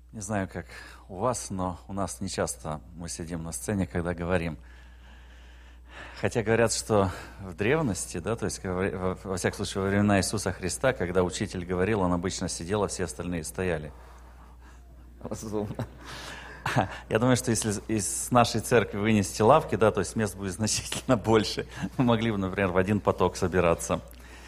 Не знаю, как у вас, но у нас не часто мы сидим на сцене, когда говорим. Хотя говорят, что в древности, да, то есть во всяком случае во времена Иисуса Христа, когда учитель говорил, он обычно сидел, а все остальные стояли. Разумно. Я думаю, что если из нашей церкви вынести лавки, да, то есть мест будет значительно больше. Мы могли бы, например, в один поток собираться.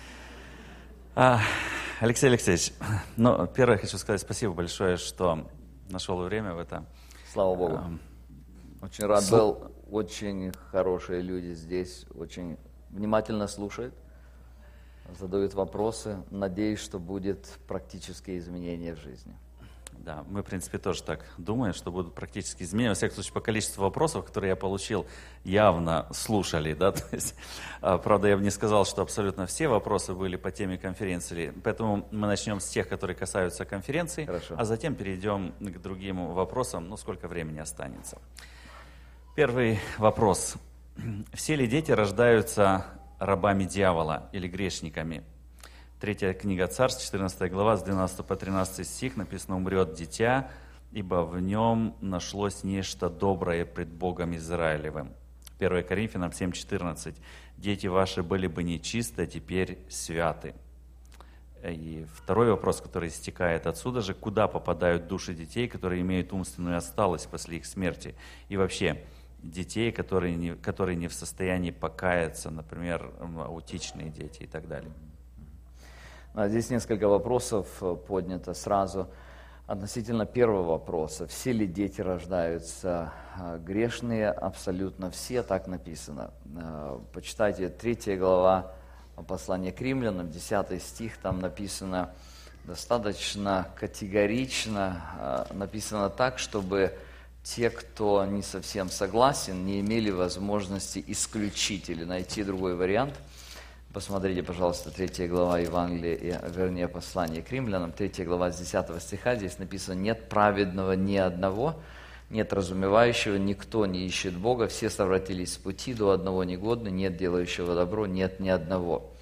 Алексей Алексеевич, ну, первое хочу сказать спасибо большое, что нашел время в это. Слава Богу. Очень рад был. Очень хорошие люди здесь, очень внимательно слушают, задают вопросы. Надеюсь, что будет практические изменения в жизни. Да, мы, в принципе, тоже так думаем, что будут практически изменения. Во всяком случае, по количеству вопросов, которые я получил, явно слушали. Да? То есть, правда, я бы не сказал, что абсолютно все вопросы были по теме конференции. Поэтому мы начнем с тех, которые касаются конференции, Хорошо. А затем перейдем к другим вопросам, ну, сколько времени останется. Первый вопрос. Все ли дети рождаются рабами дьявола или грешниками? 3 книга Царств, 14 глава, с 12 по 13 стих написано: «Умрет дитя, ибо в нем нашлось нечто доброе пред Богом Израилевым». 1 Коринфянам 7:14. «Дети ваши были бы нечисты, а теперь святы». И второй вопрос, который истекает отсюда же: куда попадают души детей, которые имеют умственную отсталость после их смерти? И вообще, детей, которые не в состоянии покаяться, например, аутичные дети и так далее. Здесь несколько вопросов поднято сразу. Относительно первого вопроса. Все ли дети рождаются грешные? Абсолютно все, так написано. Почитайте 3 глава послания к Римлянам, 10 стих, там написано достаточно категорично, написано так, чтобы те, кто не совсем согласен, не имели возможности исключить или найти другой вариант. Посмотрите, пожалуйста, 3 глава Евангелия, вернее, послание к Римлянам, 3 глава с 10 стиха, здесь написано: «Нет праведного ни одного, нет разумевающего, никто не ищет Бога, все совратились с пути, до одного негодны, нет делающего добро, нет ни одного».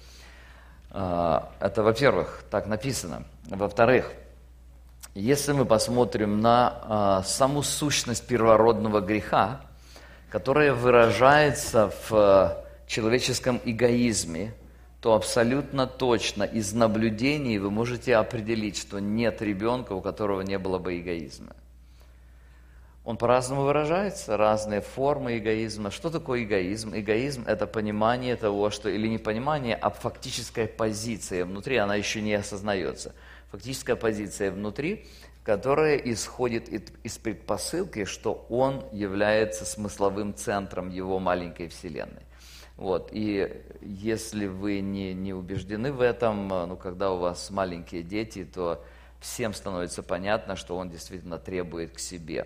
Это, во-первых, так написано. Во-вторых, если мы посмотрим на саму сущность первородного греха, которая выражается в человеческом эгоизме, то абсолютно точно из наблюдений вы можете определить, что нет ребенка, у которого не было бы эгоизма. Он по-разному выражается, разные формы эгоизма. Что такое эгоизм? Эгоизм – это понимание того, что, или не понимание, а фактическая позиция внутри, она еще не осознается. Фактическая позиция внутри, которая исходит из предпосылки, что он является смысловым центром его маленькой вселенной. Вот. И если вы не убеждены в этом, когда у вас маленькие дети, то всем становится понятно, что он действительно требует к себе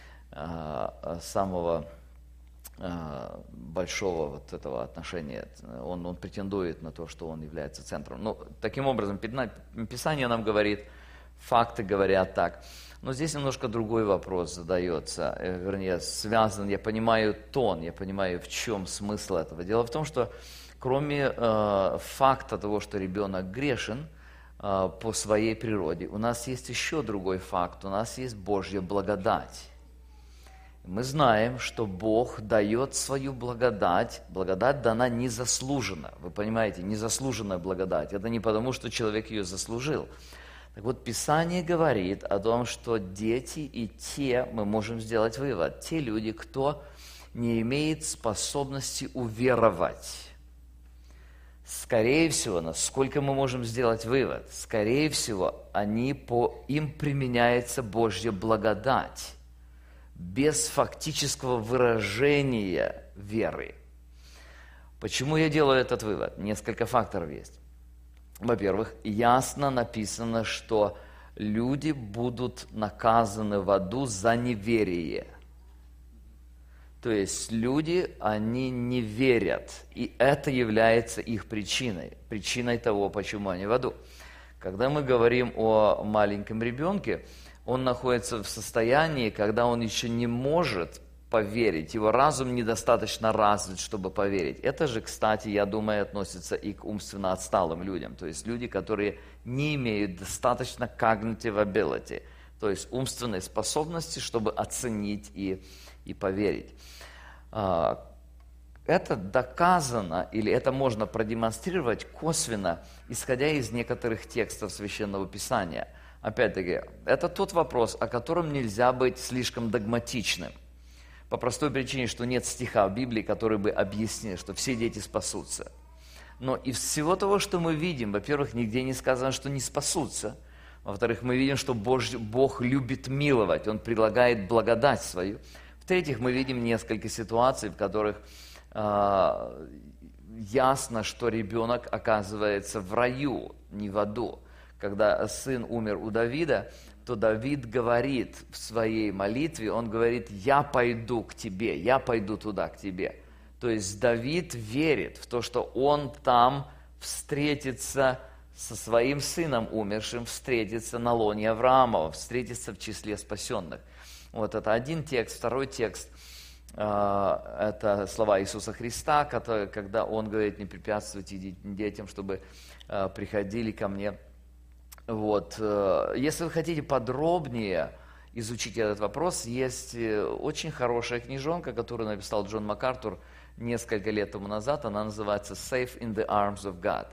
самого большого вот этого отношения. Он претендует на то, что он является центром. Ну, таким образом, Писание нам говорит, факты говорят так. Но здесь немножко другой вопрос задается, вернее, связан, я понимаю тон, я понимаю, в чем смысл этого. Дело в том, что кроме факта того, что ребенок грешен по своей природе, у нас есть еще другой факт, у нас есть Божья благодать. Мы знаем, что Бог дает свою благодать. Благодать дана незаслуженно. Вы понимаете, незаслуженная благодать. Это не потому, что человек ее заслужил. Так вот, Писание говорит о том, что дети и те, мы можем сделать вывод, те люди, кто не имеет способности уверовать. Скорее всего, насколько мы можем сделать вывод, скорее всего, им применяется Божья благодать. Без фактического выражения веры. Почему я делаю этот вывод? Несколько факторов есть. Во-первых, ясно написано, что люди будут наказаны в аду за неверие. То есть люди, они не верят, и это является их причиной того, почему они в аду. Когда мы говорим о маленьком ребенке, он находится в состоянии, когда он еще не может поверить, его разум недостаточно развит, чтобы поверить. Это же, кстати, я думаю, относится и к умственно отсталым людям, то есть люди, которые не имеют достаточно cognitive ability, то есть умственной способности, чтобы оценить и поверить. Это доказано, или это можно продемонстрировать косвенно, исходя из некоторых текстов Священного Писания. Опять-таки, это тот вопрос, о котором нельзя быть слишком догматичным. По простой причине, что нет стиха в Библии, который бы объяснил, что все дети спасутся. Но из всего того, что мы видим, во-первых, нигде не сказано, что не спасутся. Во-вторых, мы видим, что Бог любит миловать, Он предлагает благодать свою. В-третьих, мы видим несколько ситуаций, в которых ясно, что ребенок оказывается в раю, не в аду. Когда сын умер у Давида, то Давид говорит в своей молитве, он говорит: «Я пойду к тебе, я пойду туда к тебе». То есть Давид верит в то, что он там встретится со своим сыном умершим, встретится на лоне Авраамова, встретится в числе спасенных. Вот это один текст. Второй текст – это слова Иисуса Христа, когда Он говорит: «Не препятствуйте детям, чтобы приходили ко мне». Вот. Если вы хотите подробнее изучить этот вопрос, есть очень хорошая книжонка, которую написал Джон МакАртур несколько лет тому назад. Она называется «Safe in the Arms of God».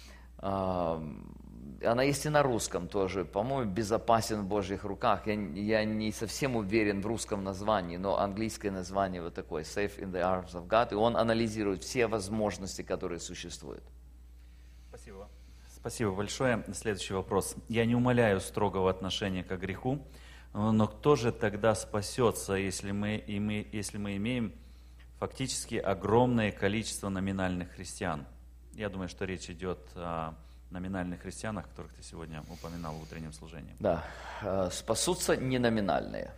Она есть и на русском тоже, по-моему, «Безопасен в Божьих руках». Я не совсем уверен в русском названии, но английское название вот такое, «Safe in the Arms of God», и он анализирует все возможности, которые существуют. Спасибо. Спасибо большое. Следующий вопрос. Я не умаляю строгого отношения к греху, но кто же тогда спасется, если мы имеем фактически огромное количество номинальных христиан? Я думаю, что речь идет о номинальных христианах, которых ты сегодня упоминал в утреннем служении. Да, спасутся неноминальные.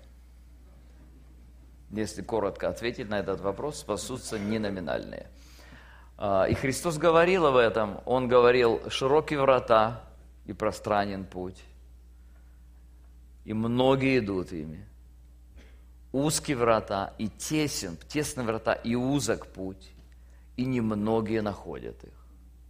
Если коротко ответить на этот вопрос, спасутся неноминальные. И Христос говорил об этом. Он говорил: «Широкие врата и пространен путь, и многие идут ими. Узкие врата и тесны врата и узок путь, и немногие находят их».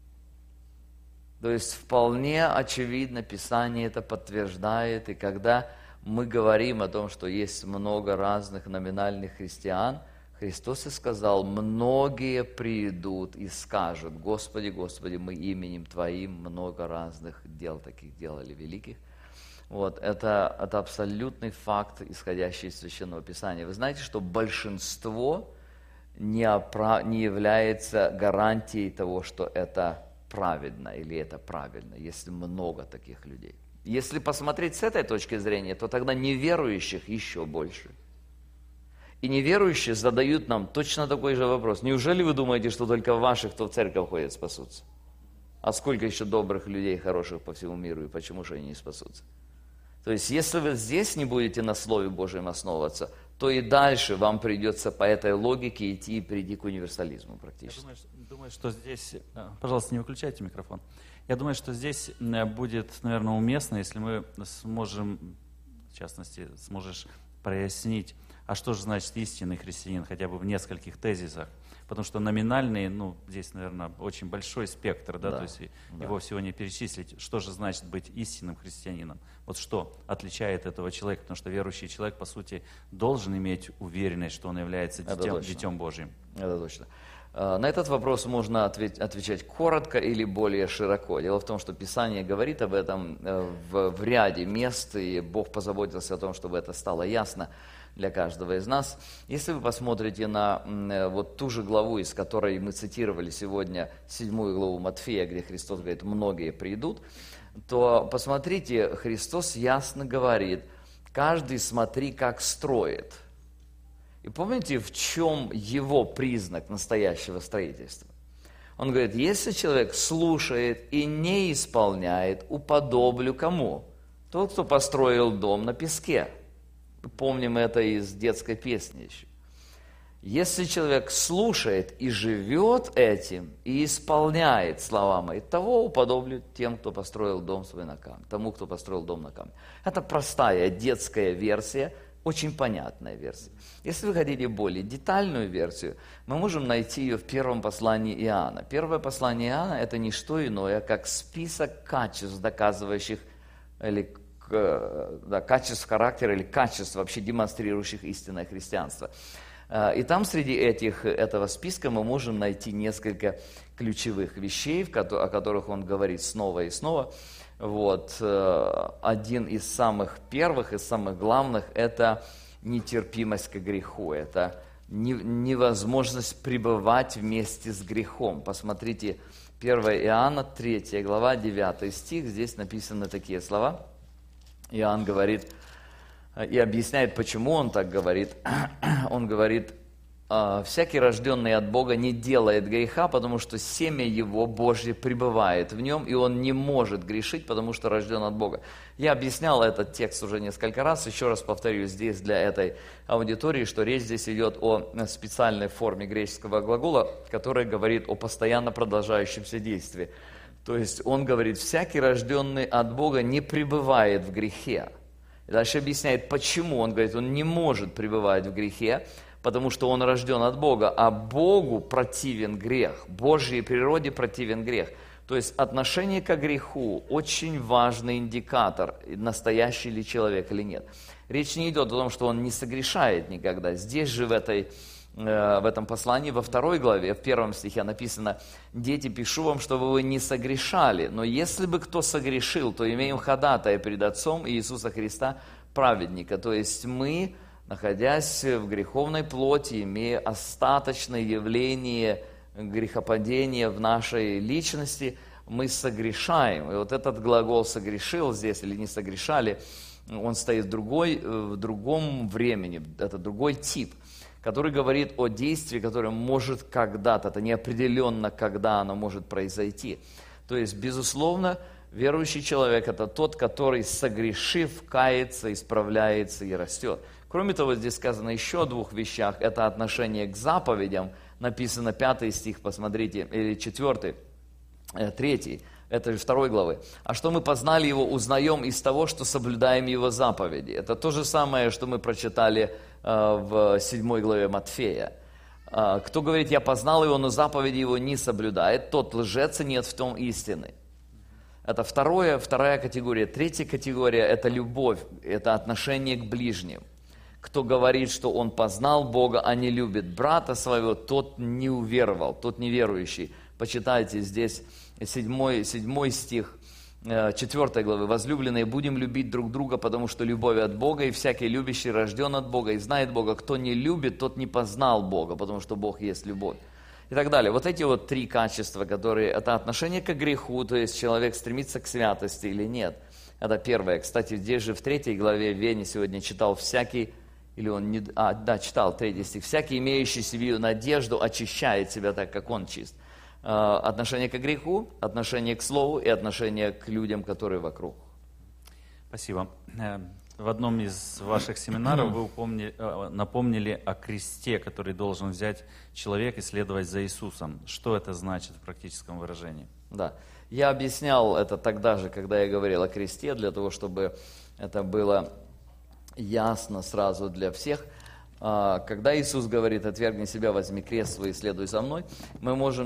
То есть вполне очевидно, Писание это подтверждает, и когда мы говорим о том, что есть много разных номинальных христиан, Христос и сказал: «Многие придут и скажут: Господи, Господи, мы именем Твоим много разных дел таких делали великих». Вот, это абсолютный факт, исходящий из Священного Писания. Вы знаете, что большинство не является гарантией того, что это праведно или это правильно, если много таких людей. Если посмотреть с этой точки зрения, то тогда неверующих еще больше. И неверующие задают нам точно такой же вопрос: неужели вы думаете, что только ваших, кто в церковь ходит, спасутся? А сколько еще добрых людей, хороших по всему миру, и почему же они не спасутся? То есть, если вы здесь не будете на Слове Божьем основываться, то и дальше вам придется по этой логике идти и прийти к универсализму практически. Я думаю, что здесь... Пожалуйста, не выключайте микрофон. Я думаю, что здесь будет, наверное, уместно, если мы сможем, в частности, сможешь прояснить, а что же значит истинный христианин, хотя бы в нескольких тезисах. Потому что номинальный, здесь, наверное, очень большой спектр, да, то есть его всего не перечислить. Что же значит быть истинным христианином? Вот что отличает этого человека? Потому что верующий человек, по сути, должен иметь уверенность, что он является детем Божьим. Это точно. На этот вопрос можно отвечать коротко или более широко. Дело в том, что Писание говорит об этом в ряде мест, и Бог позаботился о том, чтобы это стало ясно для каждого из нас. Если вы посмотрите на вот ту же главу, из которой мы цитировали сегодня, 7 главу Матфея, где Христос говорит: «Многие придут», то посмотрите, Христос ясно говорит: «Каждый смотри, как строит». И помните, в чем его признак настоящего строительства? Он говорит: если человек слушает и не исполняет, уподоблю кому? Тот, кто построил дом на песке. Помним это из детской песни еще. Если человек слушает и живет этим, и исполняет слова мои, того уподоблю тем, кто построил дом свой на камне, тому, кто построил дом на камне. Это простая детская версия, очень понятная версия. Если вы хотите более детальную версию, мы можем найти ее в первом послании Иоанна. Первое послание Иоанна – это не что иное, как список качеств, доказывающих или качеств характера или качеств, вообще демонстрирующих истинное христианство. И там среди этого списка мы можем найти несколько ключевых вещей, о которых он говорит снова и снова. Один из самых первых, из самых главных – это нетерпимость к греху, это невозможность пребывать вместе с грехом. Посмотрите, 1 Иоанна, 3 глава, 9 стих, здесь написаны такие слова. Иоанн говорит и объясняет, почему он так говорит. Он говорит: «Всякий, рожденный от Бога, не делает греха, потому что семя его Божье пребывает в нем, и он не может грешить, потому что рожден от Бога». Я объяснял этот текст уже несколько раз, еще раз повторю здесь для этой аудитории, что речь здесь идет о специальной форме греческого глагола, который говорит о постоянно продолжающемся действии. То есть он говорит: «Всякий, рожденный от Бога, не пребывает в грехе». И дальше объясняет, почему. Он говорит, он не может пребывать в грехе, потому что он рожден от Бога, а Богу противен грех, Божьей природе противен грех. То есть отношение к греху очень важный индикатор, настоящий ли человек или нет. Речь не идет о том, что он не согрешает никогда. Здесь же в этом послании, во 2 главе, в 1 стихе написано: «Дети, пишу вам, чтобы вы не согрешали, но если бы кто согрешил, то имеем ходатая пред Отцом Иисуса Христа, праведника». То есть мы, находясь в греховной плоти, имея остаточное явление грехопадения в нашей личности, мы согрешаем. И вот этот глагол «согрешил» здесь или «не согрешали», он стоит в другом времени, это другой тип, который говорит о действии, которое может когда-то, это неопределенно, когда оно может произойти. То есть, безусловно, верующий человек – это тот, который, согрешив, кается, исправляется и растет. Кроме того, здесь сказано еще о 2 вещах. Это отношение к заповедям. Написано 5 стих, посмотрите, или 4, 3, это же 2 главы. «А что мы познали его, узнаем из того, что соблюдаем его заповеди». Это то же самое, что мы прочитали в 7 главе Матфея. «Кто говорит, я познал его, но заповеди его не соблюдает, тот лжец, и нет в том истины». Это вторая категория. 3 категория – это любовь, это отношение к ближним. Кто говорит, что он познал Бога, а не любит брата своего, тот не уверовал, тот неверующий. Почитайте здесь 7 стих 4 главы. «Возлюбленные, будем любить друг друга, потому что любовь от Бога, и всякий любящий рожден от Бога и знает Бога. Кто не любит, тот не познал Бога, потому что Бог есть любовь». И так далее. Вот эти 3 качества, которые, это отношение к греху, то есть человек стремится к святости или нет. Это первое. Кстати, здесь же в 3 главе Вене сегодня читал всякий, или он не, читал 3 стих, «Всякий, имеющий себе надежду, очищает себя так, как он чист». Отношение к греху, отношение к слову и отношение к людям, которые вокруг. Спасибо. В одном из ваших семинаров вы напомнили о кресте, который должен взять человек и следовать за Иисусом. Что это значит в практическом выражении? Да, я объяснял это тогда же, когда я говорил о кресте, для того, чтобы это было ясно сразу для всех. Когда Иисус говорит: «Отвергни себя, возьми крест свой и следуй за мной», мы можем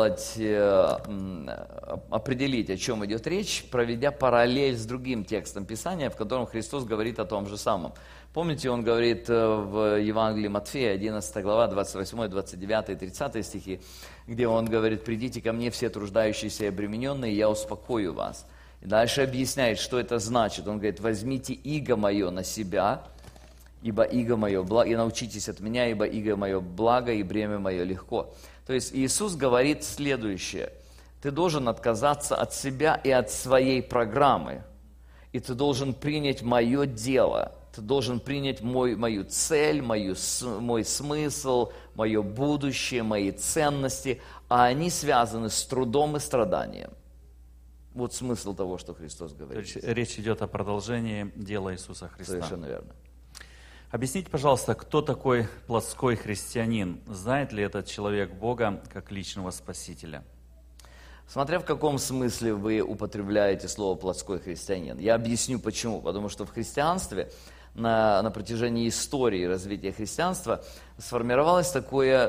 определить, о чем идет речь, проведя параллель с другим текстом Писания, в котором Христос говорит о том же самом. Помните, Он говорит в Евангелии Матфея, 11 глава, 28, 29 и 30 стихи, где Он говорит: «Придите ко мне, все труждающиеся и обремененные, и я успокою вас». И дальше объясняет, что это значит. Он говорит: «Возьмите иго мое на себя, ибо иго мое благо, и научитесь от меня, ибо иго мое благо, и бремя мое легко». То есть Иисус говорит следующее: ты должен отказаться от себя и от своей программы, и ты должен принять мое дело, ты должен принять мою цель, мой смысл, мое будущее, мои ценности, а они связаны с трудом и страданием. Вот смысл того, что Христос говорит. То есть речь идет о продолжении дела Иисуса Христа. Совершенно верно. Объясните, пожалуйста, кто такой плотской христианин? Знает ли этот человек Бога как личного Спасителя? Смотря в каком смысле вы употребляете слово «плотской христианин». Я объясню почему. Потому что в христианстве на протяжении истории развития христианства сформировалось такое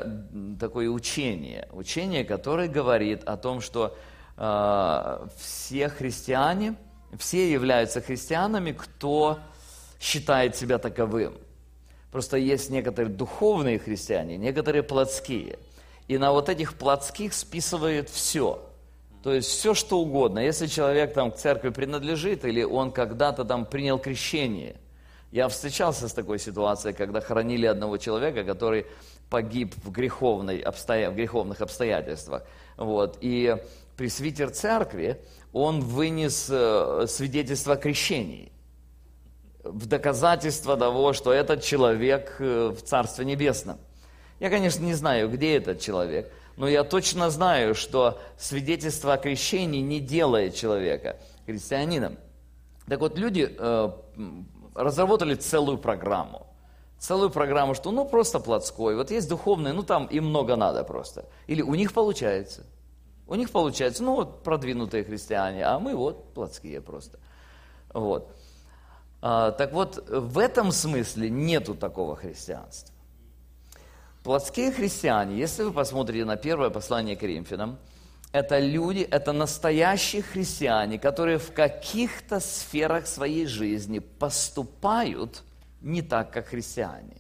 учение, которое говорит о том, что все христиане Все являются христианами, кто считает себя таковым. Просто есть некоторые духовные христиане, некоторые плотские. И на вот этих плотских списывают все. То есть все, что угодно. Если человек там к церкви принадлежит, или он когда-то там принял крещение. Я встречался с такой ситуацией, когда хоронили одного человека, который погиб в греховных обстоятельствах. Вот. И пресвитер церкви, он вынес свидетельство о крещении в доказательство того, что этот человек в Царстве Небесном. Я, конечно, не знаю, где этот человек, но я точно знаю, что свидетельство о крещении не делает человека христианином. Так вот, люди разработали целую программу, что просто плотской, вот есть духовные, там им много надо просто. Или у них получается, продвинутые христиане, а мы вот плотские просто. Вот. Так вот, в этом смысле нету такого христианства. Плотские христиане, если вы посмотрите на первое послание к Коринфянам, это люди, это настоящие христиане, которые в каких-то сферах своей жизни поступают не так, как христиане.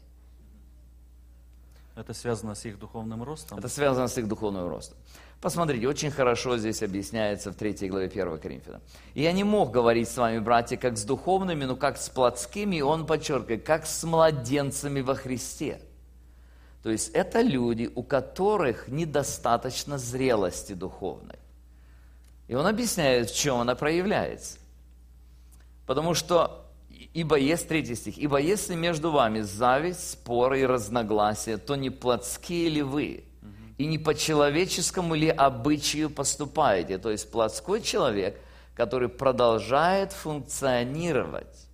Это связано с их духовным ростом? Это связано с их духовным ростом. Посмотрите, очень хорошо здесь объясняется в 3 главе 1 Коринфянам. «И я не мог говорить с вами, братья, как с духовными, но как с плотскими», и он подчеркивает, как с младенцами во Христе. То есть это люди, у которых недостаточно зрелости духовной. И он объясняет, в чем она проявляется. Потому что, ибо есть, 3 стих, «Ибо если между вами зависть, споры и разногласия, то не плотские ли вы, и не по человеческому ли обычаю поступаете?» То есть плотской человек, который продолжает функционировать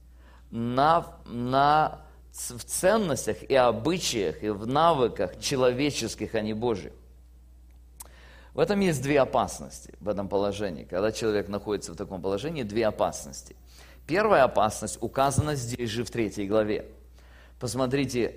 в ценностях и обычаях, и в навыках человеческих, а не Божьих. В этом есть 2 опасности, в этом положении. Когда человек находится в таком положении, 2 опасности. Первая опасность указана здесь же в 3 главе. Посмотрите,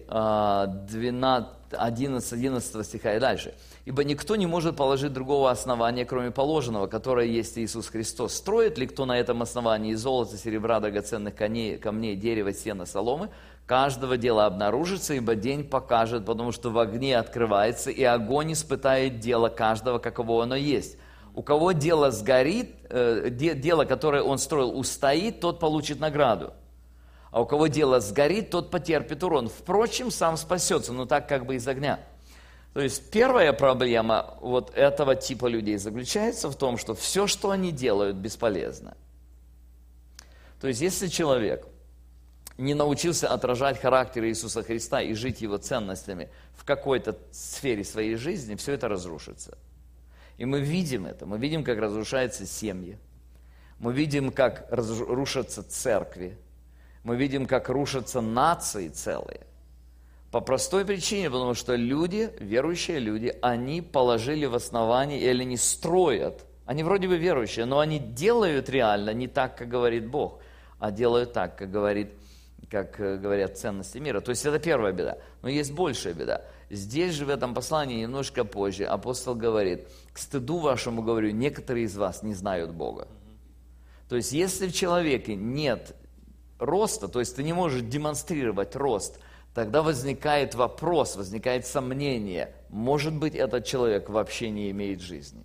11 стиха и дальше. «Ибо никто не может положить другого основания, кроме положенного, которое есть Иисус Христос. Строит ли кто на этом основании из золота, серебра, драгоценных камней, дерева, сена, соломы? Каждого дела обнаружится, ибо день покажет, потому что в огне открывается, и огонь испытает дело каждого, каково оно есть. У кого дело сгорит, дело, которое он строил, устоит, тот получит награду. А у кого дело сгорит, тот потерпит урон. Впрочем, сам спасется, но так как бы из огня». То есть первая проблема вот этого типа людей заключается в том, что все, что они делают, бесполезно. То есть если человек не научился отражать характер Иисуса Христа и жить Его ценностями в какой-то сфере своей жизни, все это разрушится. И мы видим это, мы видим, как разрушаются семьи, мы видим, как рушатся церкви, мы видим, как рушатся нации целые. По простой причине, потому что люди, верующие люди, они положили в основании, или они строят, они вроде бы верующие, но они делают реально не так, как говорит Бог, а делают так, как говорят ценности мира. То есть это первая беда. Но есть большая беда. Здесь же в этом послании немножко позже апостол говорит: «К стыду вашему говорю, некоторые из вас не знают Бога». То есть если в человеке нет роста, то есть ты не можешь демонстрировать рост, тогда возникает вопрос, возникает сомнение, может быть, этот человек вообще не имеет жизни.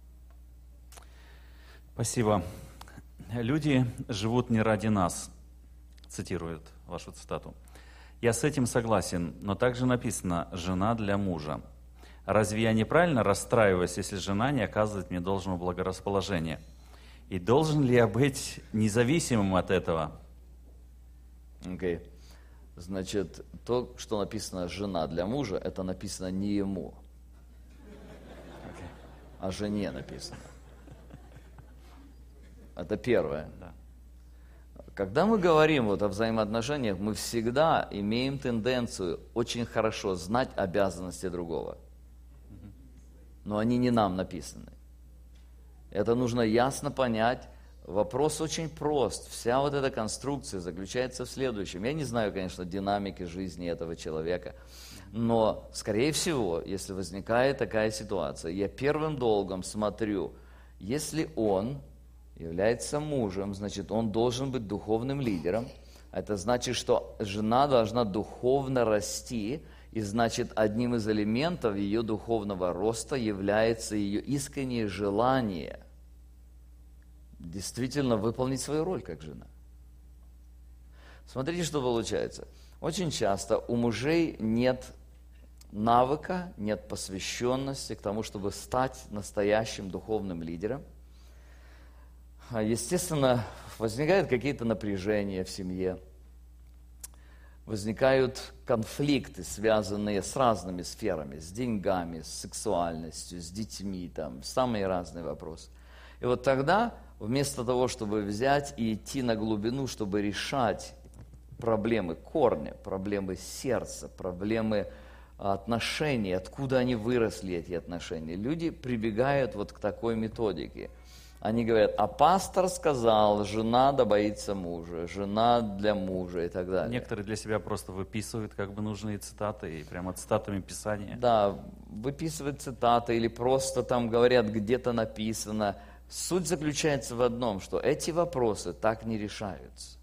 Спасибо. Люди живут не ради нас, цитирует вашу цитату. Я с этим согласен, но также написано «жена для мужа». Разве я неправильно расстраиваюсь, если жена не оказывает мне должного благорасположения? И должен ли я быть независимым от этого? Окей. Значит, то, что написано «жена для мужа», это написано не ему, а жене написано. Это первое. Да. Когда мы говорим о взаимоотношениях, мы всегда имеем тенденцию очень хорошо знать обязанности другого. Но они не нам написаны. Это нужно ясно понять. Вопрос очень прост. Вся вот эта конструкция заключается в следующем. Я не знаю, конечно, динамики жизни этого человека, но, скорее всего, если возникает такая ситуация, я первым долгом смотрю, если он является мужем, значит, он должен быть духовным лидером. Это значит, что жена должна духовно расти, и значит, одним из элементов ее духовного роста является ее искреннее желание действительно выполнить свою роль как жена. Смотрите, что получается. Очень часто у мужей нет навыка, нет посвященности к тому, чтобы стать настоящим духовным лидером. Естественно, возникают какие-то напряжения в семье, возникают конфликты, связанные с разными сферами, с деньгами, с сексуальностью, с детьми, там, самые разные вопросы. И вот тогда, вместо того, чтобы взять и идти на глубину, чтобы решать проблемы корня, проблемы сердца, проблемы отношений, откуда они выросли, эти отношения, люди прибегают вот к такой методике. Они говорят, а пастор сказал, жена да боится мужа, жена для мужа и так далее. Некоторые для себя просто выписывают как бы нужные цитаты и прямо цитатами Писания. Да, выписывают цитаты или просто там говорят, где-то написано. Суть заключается в одном, что эти вопросы так не решаются.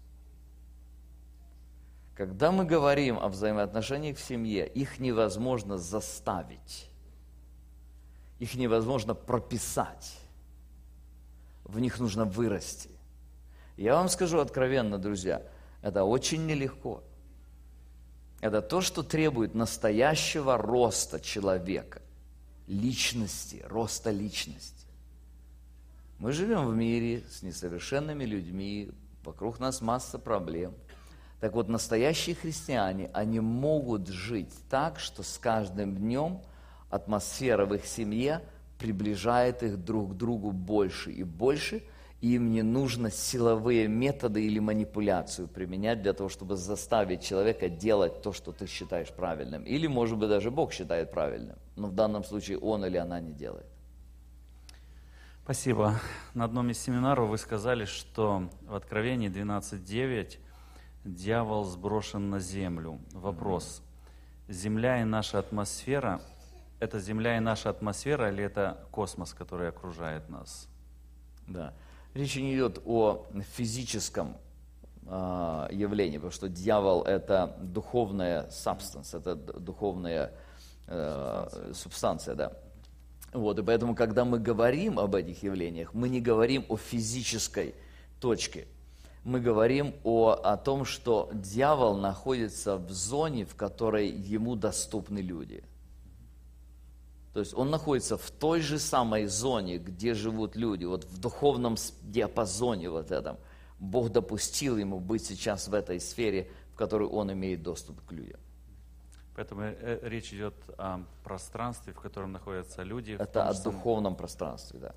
Когда мы говорим о взаимоотношениях в семье, их невозможно заставить, их невозможно прописать. В них нужно вырасти. Я вам скажу откровенно, друзья, это очень нелегко. Это то, что требует настоящего роста человека, личности, роста личности. Мы живем в мире с несовершенными людьми, вокруг нас масса проблем. Так вот, настоящие христиане, они могут жить так, что с каждым днем атмосфера в их семье приближает их друг к другу больше и больше, и им не нужно силовые методы или манипуляцию применять для того, чтобы заставить человека делать то, что ты считаешь правильным. Или, может быть, даже Бог считает правильным, но в данном случае он или она не делает. Спасибо. На одном из семинаров вы сказали, что в Откровении 12:9 дьявол сброшен на землю. Вопрос. Земля и наша атмосфера – это Земля и наша атмосфера, или это космос, который окружает нас? Да. Речь не идет о физическом явлении, потому что дьявол – это духовная substance, это духовная субстанция, да. Вот, и поэтому, когда мы говорим об этих явлениях, мы не говорим о физической точке. Мы говорим о том, что дьявол находится в зоне, в которой ему доступны люди. То есть он находится в той же самой зоне, где живут люди, вот в духовном диапазоне вот этом. Бог допустил ему быть сейчас в этой сфере, в которой он имеет доступ к людям. Поэтому речь идет о пространстве, в котором находятся люди. Это о духовном пространстве, да.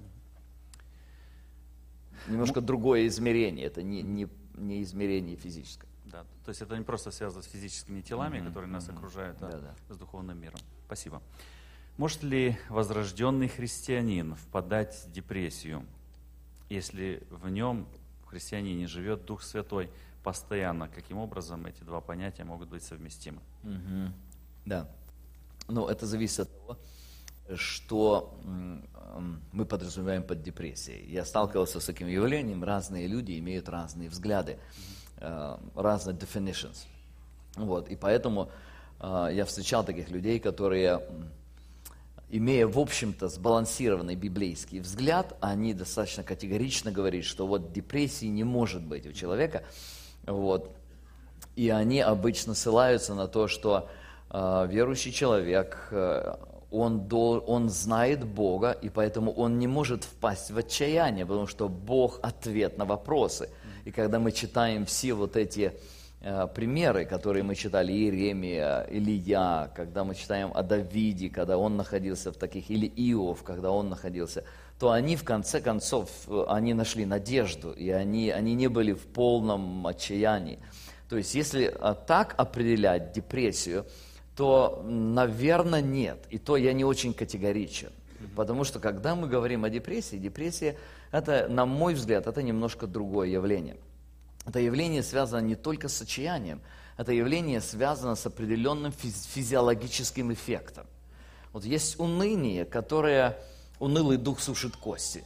Немножко другое измерение, это не измерение физическое. Да, то есть это не просто связано с физическими телами, которые нас окружают, а с духовным миром. Спасибо. Может ли возрожденный христианин впадать в депрессию, если в нем, в христианине, живет Дух Святой постоянно? Каким образом эти два понятия могут быть совместимы? Да. Ну, это зависит от того, что мы подразумеваем под депрессией. Я сталкивался с таким явлением, разные люди имеют разные взгляды, разные definitions. Вот, и поэтому я встречал таких людей, которые, имея, в общем-то, сбалансированный библейский взгляд, они достаточно категорично говорят, что вот депрессии не может быть у человека. Вот. И они обычно ссылаются на то, что верующий человек, он знает Бога, и поэтому он не может впасть в отчаяние, потому что Бог – ответ на вопросы. И когда мы читаем все вот эти примеры, которые мы читали, Иеремия, Илия, когда мы читаем о Давиде, когда он находился в таких, или Иов, когда он находился, то они в конце концов, они нашли надежду, и они не были в полном отчаянии. То есть если так определять депрессию, то, наверное, нет. И то я не очень категоричен. Потому что, когда мы говорим о депрессии, депрессия, это, на мой взгляд, это немножко другое явление. Это явление связано не только с отчаянием, это явление связано с определенным физиологическим эффектом. Вот есть уныние, которое, унылый дух сушит кости.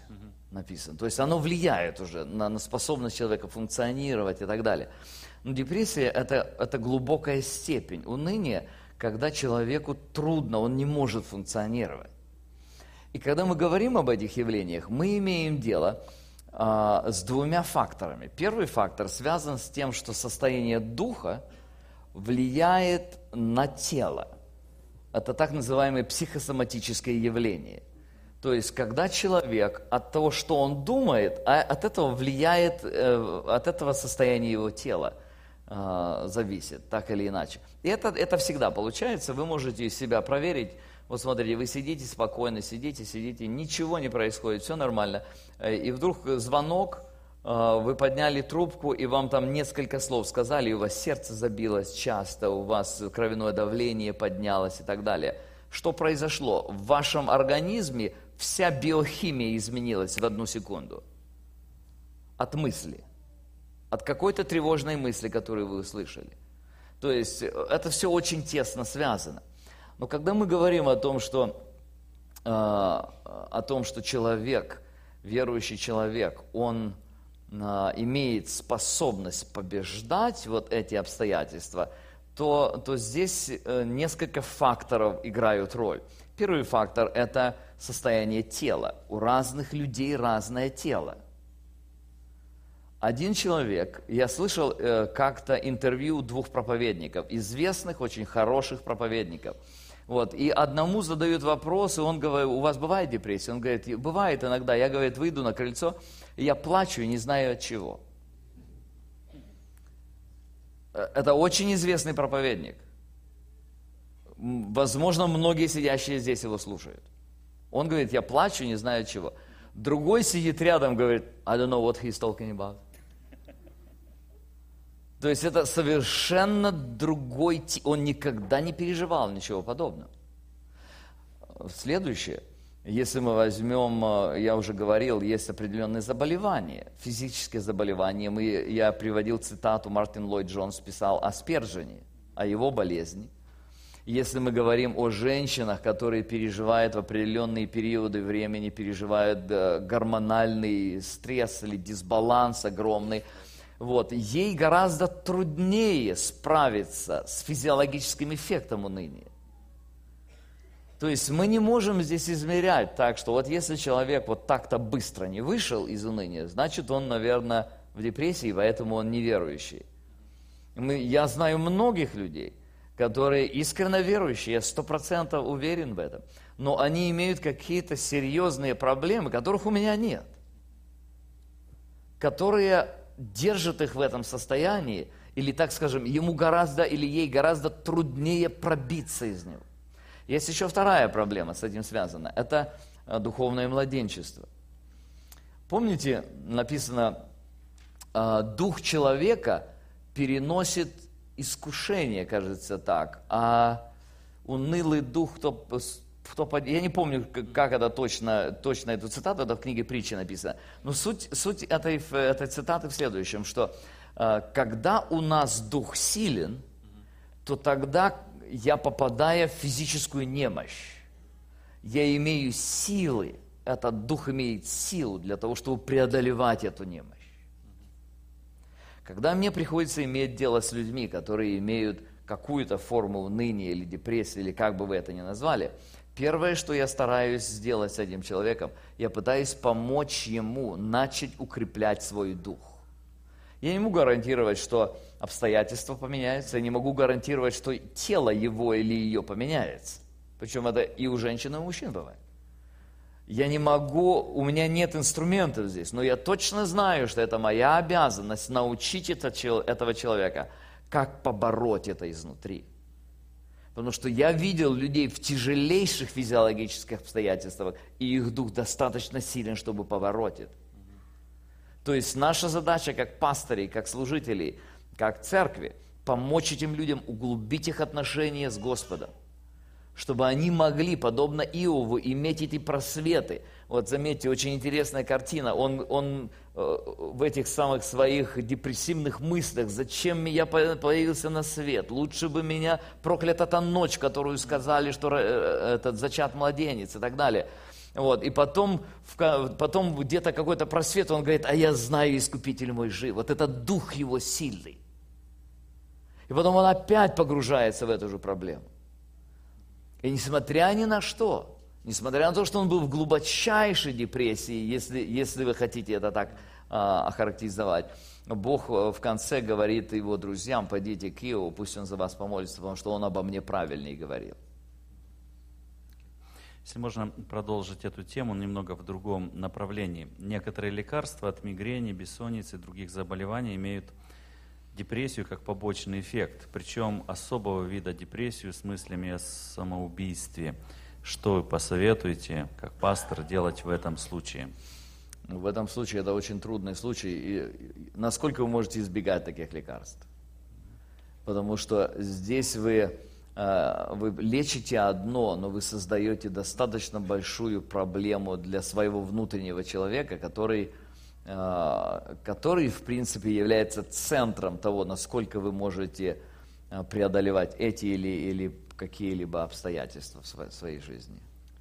написано. То есть оно влияет уже на способность человека функционировать и так далее. Но депрессия это глубокая степень уныния, когда человеку трудно, он не может функционировать. И когда мы говорим об этих явлениях, мы имеем дело с двумя факторами. Первый фактор связан с тем, что состояние духа влияет на тело. Это так называемое психосоматическое явление. То есть, когда человек от того, что он думает, от этого влияет, от этого состояние его тела зависит, так или иначе. И это всегда получается, вы можете себя проверить. Вот смотрите, вы сидите спокойно, сидите, ничего не происходит, все нормально. И вдруг звонок, вы подняли трубку, и вам там несколько слов сказали, и у вас сердце забилось часто, у вас кровяное давление поднялось и так далее. Что произошло? В вашем организме вся биохимия изменилась в 1 секунду. От мысли. От какой-то тревожной мысли, которую вы услышали. То есть это все очень тесно связано. Но когда мы говорим о том, что человек, верующий человек, он имеет способность побеждать вот эти обстоятельства, то здесь несколько факторов играют роль. Первый фактор – это состояние тела. У разных людей разное тело. Один человек, я слышал как-то интервью 2 проповедников, известных, очень хороших проповедников. Вот, и одному задают вопрос, и он говорит: у вас бывает депрессия? Он говорит: бывает иногда. Я, говорит, выйду на крыльцо, и я плачу, и не знаю от чего. Это очень известный проповедник. Возможно, многие сидящие здесь его слушают. Он говорит: я плачу, не знаю от чего. Другой сидит рядом, говорит: I don't know what he's talking about. То есть это совершенно другой, он никогда не переживал ничего подобного. Следующее, если мы возьмем, я уже говорил, есть определенные заболевания, физические заболевания. Я приводил цитату, Мартин Ллойд Джонс писал о Спержене, о его болезни. Если мы говорим о женщинах, которые переживают в определенные периоды времени, переживают гормональный стресс или дисбаланс огромный, вот, ей гораздо труднее справиться с физиологическим эффектом уныния. То есть мы не можем здесь измерять так, что вот если человек вот так-то быстро не вышел из уныния, значит он, наверное, в депрессии, поэтому он неверующий. Я знаю многих людей, которые искренне верующие, я 100% уверен в этом, но они имеют какие-то серьезные проблемы, которых у меня нет, которые держат их в этом состоянии, или, так скажем, ему гораздо или ей гораздо труднее пробиться из него. Есть еще вторая проблема с этим связана, это духовное младенчество. Помните, написано, дух человека переносит искушение, кажется так, а унылый дух, я не помню, как это точно эту цитату, это в книге Притчи написано, но суть этой цитаты в следующем, что когда у нас дух силен, то тогда я попадаю в физическую немощь, я имею силы, этот дух имеет силу для того, чтобы преодолевать эту немощь. Когда мне приходится иметь дело с людьми, которые имеют какую-то форму уныния или депрессии, или как бы вы это ни назвали, первое, что я стараюсь сделать с этим человеком, я пытаюсь помочь ему начать укреплять свой дух. Я не могу гарантировать, что обстоятельства поменяются, я не могу гарантировать, что тело его или ее поменяется. Причем это и у женщин, и у мужчин бывает. Я не могу, у меня нет инструментов здесь, но я точно знаю, что это моя обязанность научить этого человека, как побороть это изнутри. Потому что я видел людей в тяжелейших физиологических обстоятельствах, и их дух достаточно силен, чтобы побороть это. То есть наша задача как пастырей, как служителей, как церкви, помочь этим людям углубить их отношения с Господом, чтобы они могли, подобно Иову, иметь эти просветы. Вот заметьте, очень интересная картина. Он в этих самых своих депрессивных мыслях: зачем я появился на свет? Лучше бы меня проклята та ночь, которую сказали, что этот зачат младенец и так далее. Вот, и потом где-то какой-то просвет, он говорит, а я знаю, Искупитель мой жив. Вот это дух его сильный. И потом он опять погружается в эту же проблему. И несмотря ни на что, несмотря на то, что он был в глубочайшей депрессии, если вы хотите это так охарактеризовать, Бог в конце говорит его друзьям, пойдите к Иову, пусть он за вас помолится, потому что он обо мне правильный говорил. Если можно продолжить эту тему немного в другом направлении. Некоторые лекарства от мигрени, бессонницы и других заболеваний имеют депрессию как побочный эффект, причем особого вида депрессию с мыслями о самоубийстве. Что вы посоветуете, как пастор, делать в этом случае? В этом случае это очень трудный случай. И насколько вы можете избегать таких лекарств? Потому что здесь вы лечите одно, но вы создаете достаточно большую проблему для своего внутреннего человека, который, в принципе, является центром того, насколько вы можете преодолевать эти или какие-либо обстоятельства в своей жизни.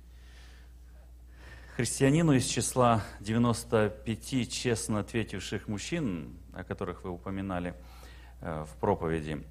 Христианину из числа 95 честно ответивших мужчин, о которых вы упоминали в проповеди,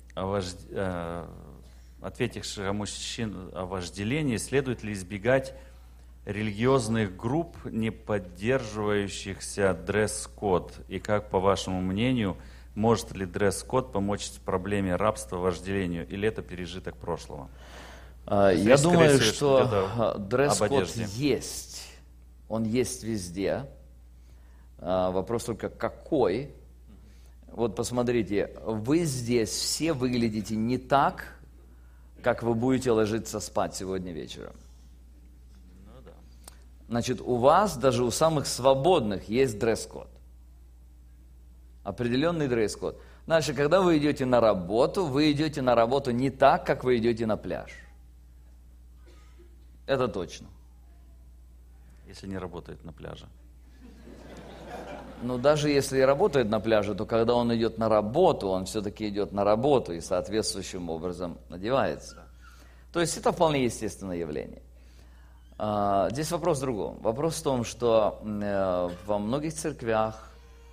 ответивших мужчин о вожделении, следует ли избегать религиозных групп, не поддерживающихся дресс-код? И как, по вашему мнению, может ли дресс-код помочь в проблеме рабства вожделению, или это пережиток прошлого? Я думаю, что дресс-код есть. Он есть везде. Вопрос только какой. Вот посмотрите, вы здесь все выглядите не так, как вы будете ложиться спать сегодня вечером. Значит, у вас, даже у самых свободных, есть дресс-код. Определенный дресс-код. Значит, когда вы идете на работу не так, как вы идете на пляж. Это точно. Если не работает на пляже. Ну, даже если и работает на пляже, то когда он идет на работу, он все-таки идет на работу и соответствующим образом одевается. То есть это вполне естественное явление. Здесь вопрос в другом. Вопрос в том, что во многих церквях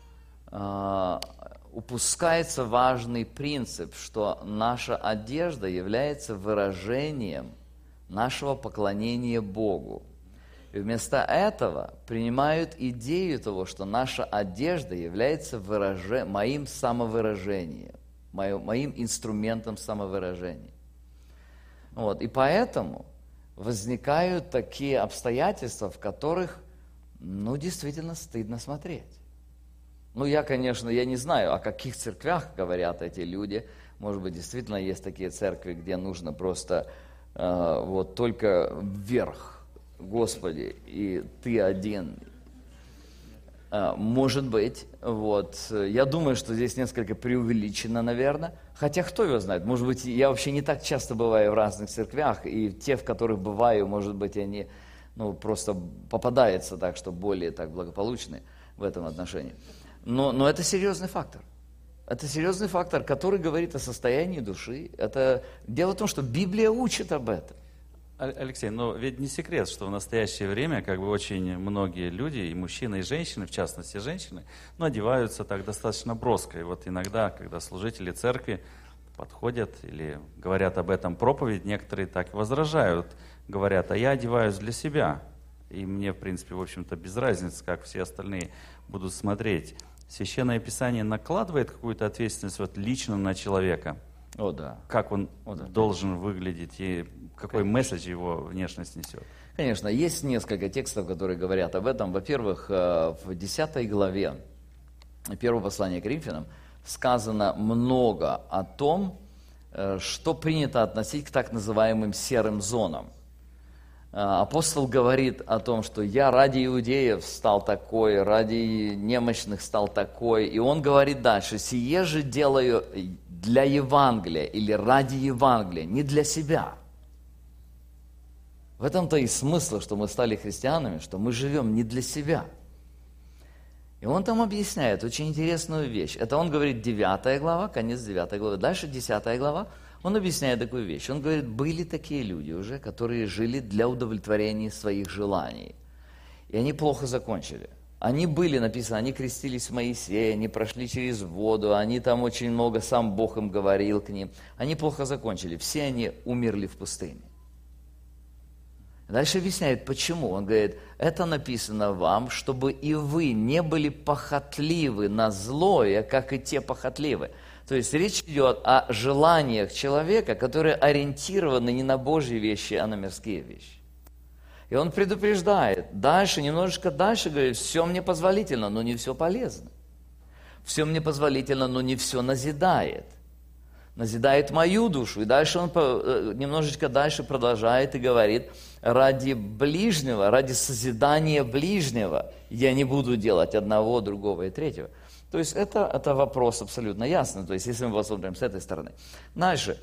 упускается важный принцип, что наша одежда является выражением нашего поклонения Богу. И вместо этого принимают идею того, что наша одежда является моим самовыражением, моим инструментом самовыражения. Вот. И поэтому возникают такие обстоятельства, в которых, действительно стыдно смотреть. Я не знаю, о каких церквях говорят эти люди. Может быть, действительно есть такие церкви, где нужно просто только вверх. Господи, и Ты один. Может быть, я думаю, что здесь несколько преувеличено, наверное. Хотя кто его знает, может быть, я вообще не так часто бываю в разных церквях, и те, в которых бываю, может быть, они просто попадаются так, что более так благополучны в этом отношении. Но это серьезный фактор. Это серьезный фактор, который говорит о состоянии души. Дело в том, что Библия учит об этом. Алексей, но ведь не секрет, что в настоящее время очень многие люди, и мужчины, и женщины, в частности женщины, одеваются так достаточно броско. И иногда, когда служители церкви подходят или говорят об этом проповедь, некоторые так и возражают, говорят, а я одеваюсь для себя. И мне, в принципе, в общем-то, без разницы, как все остальные будут смотреть. Священное Писание накладывает какую-то ответственность лично на человека. О, да. Как он должен выглядеть и какой месседж его внешность несет? Конечно, есть несколько текстов, которые говорят об этом. Во-первых, в 10 главе первого послания к Коринфянам сказано много о том, что принято относить к так называемым серым зонам. Апостол говорит о том, что я ради иудеев стал такой, ради немощных стал такой. И он говорит дальше, сие же делаю для Евангелия или ради Евангелия, не для себя. В этом-то и смысл, что мы стали христианами, что мы живем не для себя. И он там объясняет очень интересную вещь. Это он говорит 9 глава, конец 9 главы. Дальше 10 глава, он объясняет такую вещь. Он говорит, были такие люди уже, которые жили для удовлетворения своих желаний. И они плохо закончили. Они были написаны, они крестились в Моисее, они прошли через воду, они там очень много, сам Бог им говорил к ним. Они плохо закончили, все они умерли в пустыне. Дальше объясняет, почему. Он говорит, это написано вам, чтобы и вы не были похотливы на злое, как и те похотливы. То есть речь идет о желаниях человека, которые ориентированы не на Божьи вещи, а на мирские вещи. И он предупреждает, дальше, немножечко дальше, говорит, все мне позволительно, но не все полезно. Все мне позволительно, но не все назидает. Назидает мою душу. И дальше он немножечко дальше продолжает и говорит, ради ближнего, ради созидания ближнего я не буду делать одного, другого и третьего. То есть это вопрос абсолютно ясный. То есть если мы посмотрим с этой стороны. Дальше,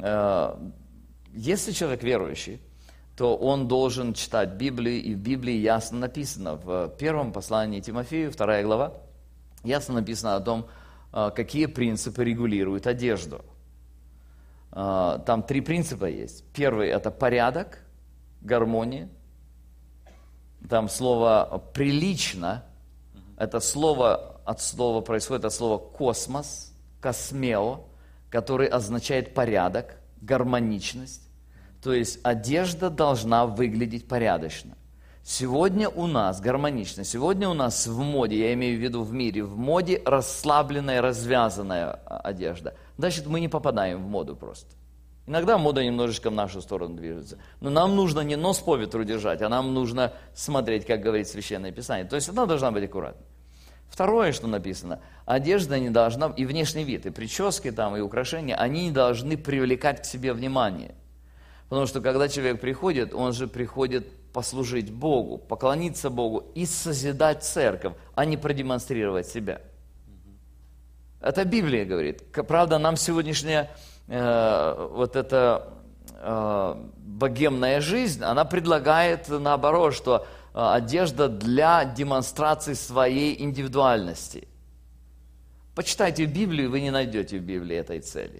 если человек верующий, то он должен читать Библию, и в Библии ясно написано, в первом послании Тимофею, 2 глава, ясно написано о том, какие принципы регулируют одежду. Там 3 принципа есть. Первый – это порядок, гармония. Там слово «прилично», это слово, от слова происходит от слова «космос», «космео», который означает порядок, гармоничность. То есть одежда должна выглядеть порядочно. Сегодня у нас гармонично, сегодня у нас в моде, я имею в виду в мире, в моде расслабленная, развязанная одежда. Значит, мы не попадаем в моду просто. Иногда мода немножечко в нашу сторону движется. Но нам нужно не нос по ветру держать, а нам нужно смотреть, как говорит Священное Писание. То есть она должна быть аккуратной. Второе, что написано, одежда не должна, и внешний вид, и прически, там, и украшения, они не должны привлекать к себе внимание. Потому что когда человек приходит, он же приходит послужить Богу, поклониться Богу и созидать церковь, а не продемонстрировать себя. Это Библия говорит. Правда, нам сегодняшняя вот эта богемная жизнь, она предлагает наоборот, что одежда для демонстрации своей индивидуальности. Почитайте Библию, вы не найдете в Библии этой цели.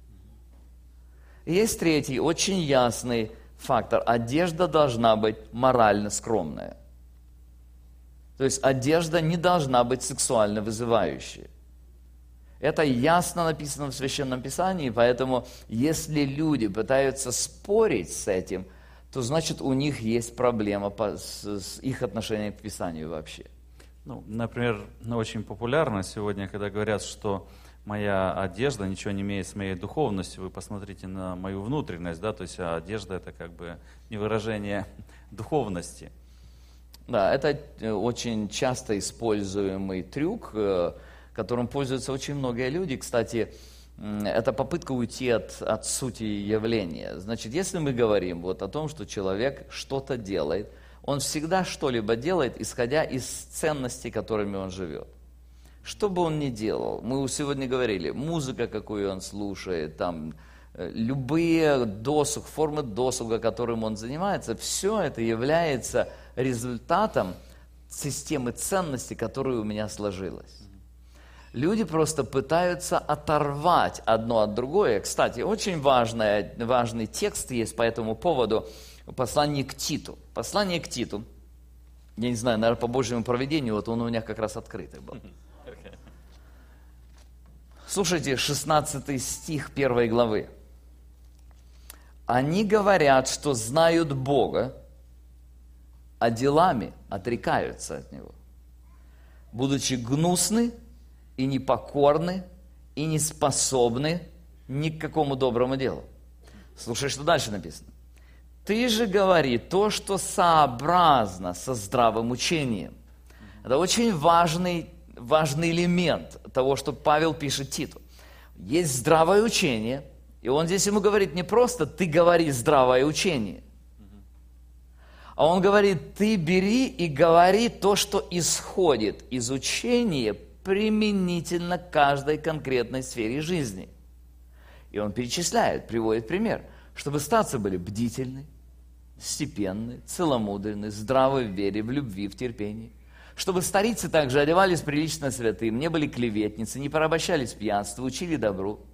Есть третий, очень ясный фактор. Одежда должна быть морально скромная. То есть одежда не должна быть сексуально вызывающей. Это ясно написано в Священном Писании, поэтому если люди пытаются спорить с этим, то значит у них есть проблема с их отношением к Писанию вообще. Ну, например, очень популярно сегодня, когда говорят, что моя одежда ничего не имеет с моей духовностью. Вы посмотрите на мою внутренность, да, то есть одежда это как бы не выражение духовности. Да, это очень часто используемый трюк, которым пользуются очень многие люди. Кстати, это попытка уйти от сути явления. Значит, если мы говорим вот о том, что человек что-то делает, он всегда что-либо делает, исходя из ценностей, которыми он живет. Что бы он ни делал, мы сегодня говорили, музыка, какую он слушает, там, любые формы досуга, которым он занимается, все это является результатом системы ценностей, которая у меня сложилась. Люди просто пытаются оторвать одно от другое. Кстати, очень важный текст есть по этому поводу, послание к Титу. Послание к Титу, я не знаю, наверное, по Божьему провидению, вот он у меня как раз открытый был. Слушайте, 16 стих 1 главы. Они говорят, что знают Бога, а делами отрекаются от Него, будучи гнусны и непокорны, и не способны ни к какому доброму делу. Слушай, что дальше написано. Ты же говори то, что сообразно со здравым учением. Это очень важный элемент того, что Павел пишет Титу. Есть здравое учение, и он здесь ему говорит не просто «ты говори здравое учение», а он говорит «ты бери и говори то, что исходит из учения применительно к каждой конкретной сфере жизни». И он перечисляет, приводит пример, чтобы старцы были бдительны, степенны, целомудренны, здравы в вере, в любви, в терпении. Чтобы старицы также одевались прилично святым, не были клеветницы, не порабощались пьянству, учили добру.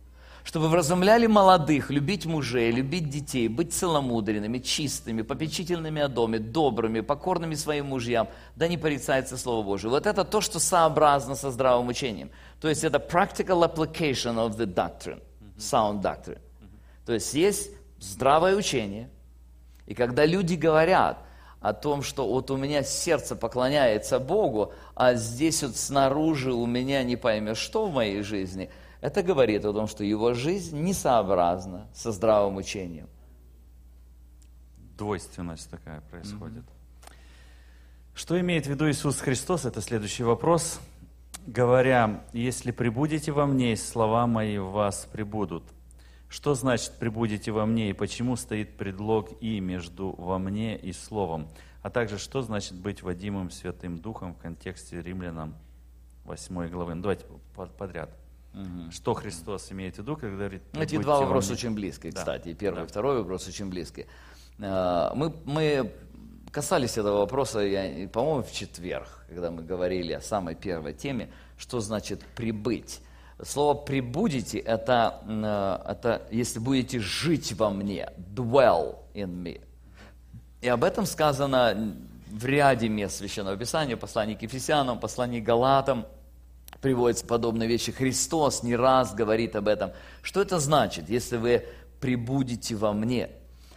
чтобы вразумляли молодых, любить мужей, любить детей, быть целомудренными, чистыми, попечительными о доме, добрыми, покорными своим мужьям, да не порицается Слово Божие. Вот это то, что сообразно со здравым учением. То есть это practical application of the doctrine, sound doctrine. То есть здравое учение, и когда люди говорят о том, что вот у меня сердце поклоняется Богу, а здесь вот снаружи у меня не поймешь, что в моей жизни, это говорит о том, что его жизнь несообразна со здравым учением. Двойственность такая происходит. Что имеет в виду Иисус Христос? Это следующий вопрос. Говоря, если пребудете во мне, и слова мои в вас пребудут. Что значит «пребудете во мне» и почему стоит предлог «и» между «во мне» и Словом? А также, что значит быть водимым Святым Духом в контексте Римлянам 8 главы? Ну, давайте подряд. Что Христос имеет в виду, когда говорит «пребудьте Эти два во вопроса мне»? очень близкие, Да. кстати. И первый, Да. и второй вопрос очень близкие. Мы касались этого вопроса, по-моему, в четверг, когда мы говорили о самой первой теме, что значит «прибыть». Слово «прибудете» это если будете жить во мне, dwell in me. И об этом сказано в ряде мест Священного Писания, послании к Ефесянам, послании к Галатам, приводятся подобные вещи. Христос не раз говорит об этом. Что это значит, если вы прибудете во мне?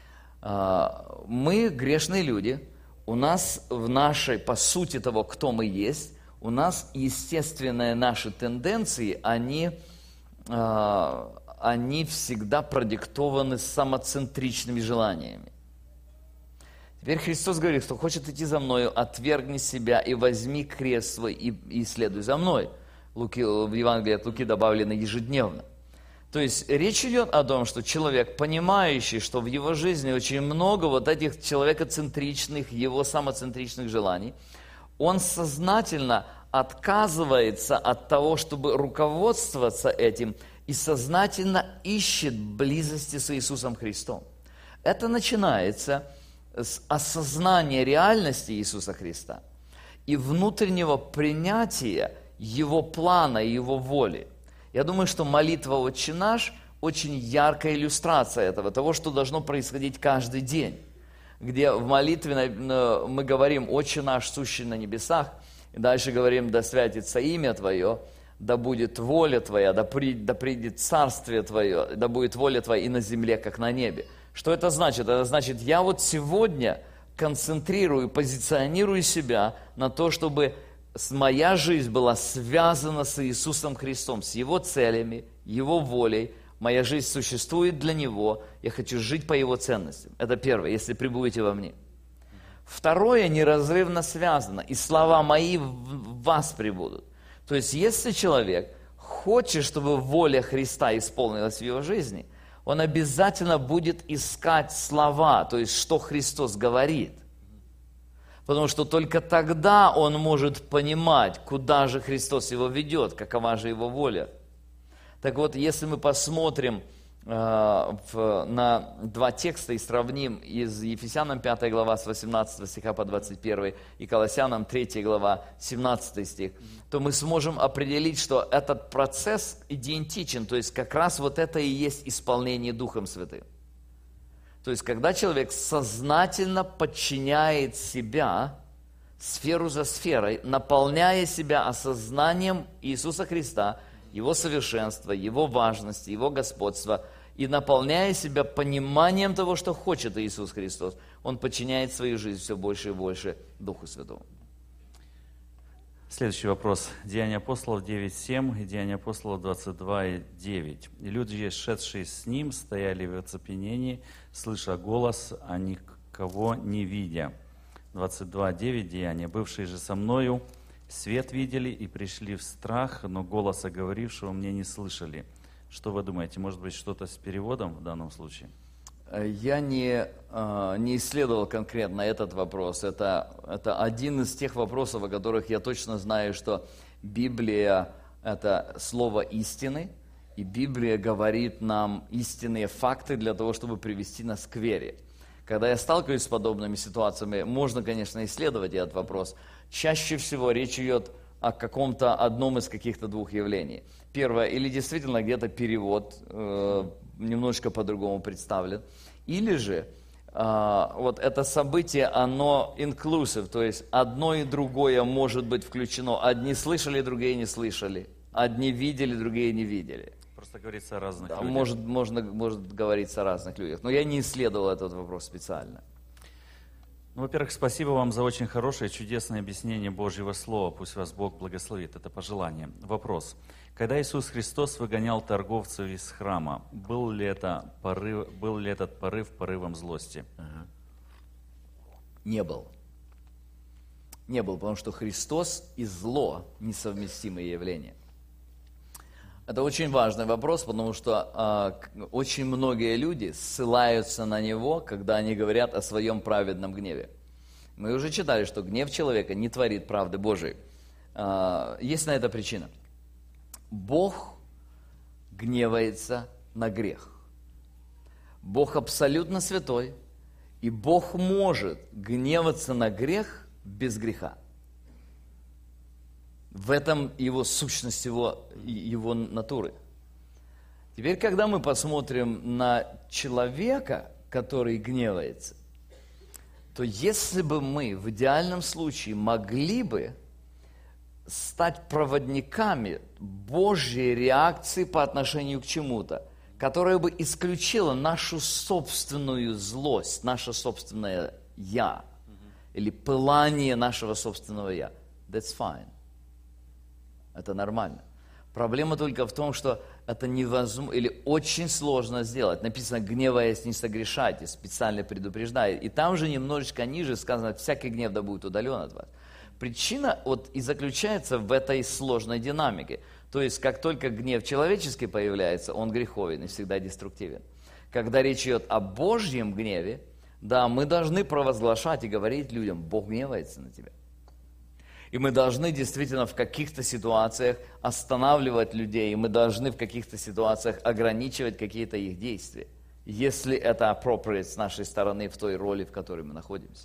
Мы грешные люди, у нас в нашей, по сути того, кто мы есть, у нас естественные наши тенденции, они всегда продиктованы самоцентричными желаниями. Теперь Христос говорит, кто хочет идти за мною, отвергни себя и возьми крест свой и следуй за мной. В Евангелии от Луки добавлено ежедневно. То есть речь идет о том, что человек, понимающий, что в его жизни очень много вот этих человекоцентричных, его самоцентричных желаний, он сознательно отказывается от того, чтобы руководствоваться этим, и сознательно ищет близости с Иисусом Христом. Это начинается с осознания реальности Иисуса Христа и внутреннего принятия Его плана и Его воли. Я думаю, что молитва «Отче наш» очень яркая иллюстрация этого, того, что должно происходить каждый день. Где в молитве мы говорим «Отче наш, сущий на небесах», и дальше говорим «Да святится имя Твое, да будет воля Твоя, да придет царствие Твое, да будет воля Твоя и на земле, как на небе». Что это значит? Это значит, я вот сегодня концентрирую, позиционирую себя на то, чтобы моя жизнь была связана с Иисусом Христом, с Его целями, Его волей. Моя жизнь существует для Него, я хочу жить по Его ценностям. Это первое, если пребудете во мне. Второе, неразрывно связано, и слова мои в вас пребудут. То есть, если человек хочет, чтобы воля Христа исполнилась в его жизни, он обязательно будет искать слова, то есть, что Христос говорит. Потому что только тогда он может понимать, куда же Христос его ведет, какова же его воля. Так вот, если мы посмотрим на два текста и сравним из Ефесянам 5 глава с 18 стиха по 21 и Колоссянам 3 глава 17 стих, то мы сможем определить, что этот процесс идентичен, то есть как раз вот это и есть исполнение Духом Святым. То есть когда человек сознательно подчиняет себя сферу за сферой, наполняя себя осознанием Иисуса Христа, Его совершенства, Его важности, Его господства, и наполняя себя пониманием того, что хочет Иисус Христос, он подчиняет свою жизнь все больше и больше Духу Святому. Следующий вопрос. Деяния апостолов 9:7 и Деяния апостолов 22:9. «И люди, шедшие с ним, стояли в оцепенении, слыша голос, а никого не видя». 22:9 Деяния. «Бывшие же со мною свет видели и пришли в страх, но голоса говорившего мне не слышали». Что вы думаете, может быть, что-то с переводом в данном случае? Я не исследовал конкретно этот вопрос. Это один из тех вопросов, о которых я точно знаю, что Библия – это слово истины, и Библия говорит нам истинные факты для того, чтобы привести нас к вере. Когда я сталкиваюсь с подобными ситуациями, можно, конечно, исследовать этот вопрос. Чаще всего речь идет о каком-то одном из каких-то двух явлений. Первое, или действительно где-то перевод немножко по-другому представлен, или же вот это событие, оно inclusive, то есть одно и другое может быть включено. Одни слышали, другие не слышали. Одни видели, другие не видели. Просто говорится о разных Да, людях. может говориться о разных людях. Но я не исследовал этот вопрос специально. Ну, во-первых, спасибо вам за очень хорошее, чудесное объяснение Божьего Слова. Пусть вас Бог благословит. Это пожелание. Вопрос. Когда Иисус Христос выгонял торговцев из храма, был ли этот порыв порывом злости? Не был. Не был, потому что Христос и зло – несовместимые явления. Это очень важный вопрос, потому что очень многие люди ссылаются на него, когда они говорят о своем праведном гневе. Мы уже читали, что гнев человека не творит правды Божией. Есть на это причина. Бог гневается на грех. Бог абсолютно святой, и Бог может гневаться на грех без греха. В этом его сущность, его натуры. Теперь, когда мы посмотрим на человека, который гневается, то если бы мы в идеальном случае могли бы стать проводниками Божьей реакции по отношению к чему-то, которая бы исключила нашу собственную злость, наше собственное «я», или пылание нашего собственного «я», that's fine. Это нормально. Проблема только в том, что это невозможно или очень сложно сделать. Написано, гневаясь, не согрешайте, специально предупреждает. И там же немножечко ниже сказано, всякий гнев да будет удален от вас. Причина вот и заключается в этой сложной динамике. То есть, как только гнев человеческий появляется, он греховен и всегда деструктивен. Когда речь идет о Божьем гневе, да, мы должны провозглашать и говорить людям, Бог гневается на тебя. И мы должны действительно в каких-то ситуациях останавливать людей, и мы должны в каких-то ситуациях ограничивать какие-то их действия, если это appropriate с нашей стороны в той роли, в которой мы находимся.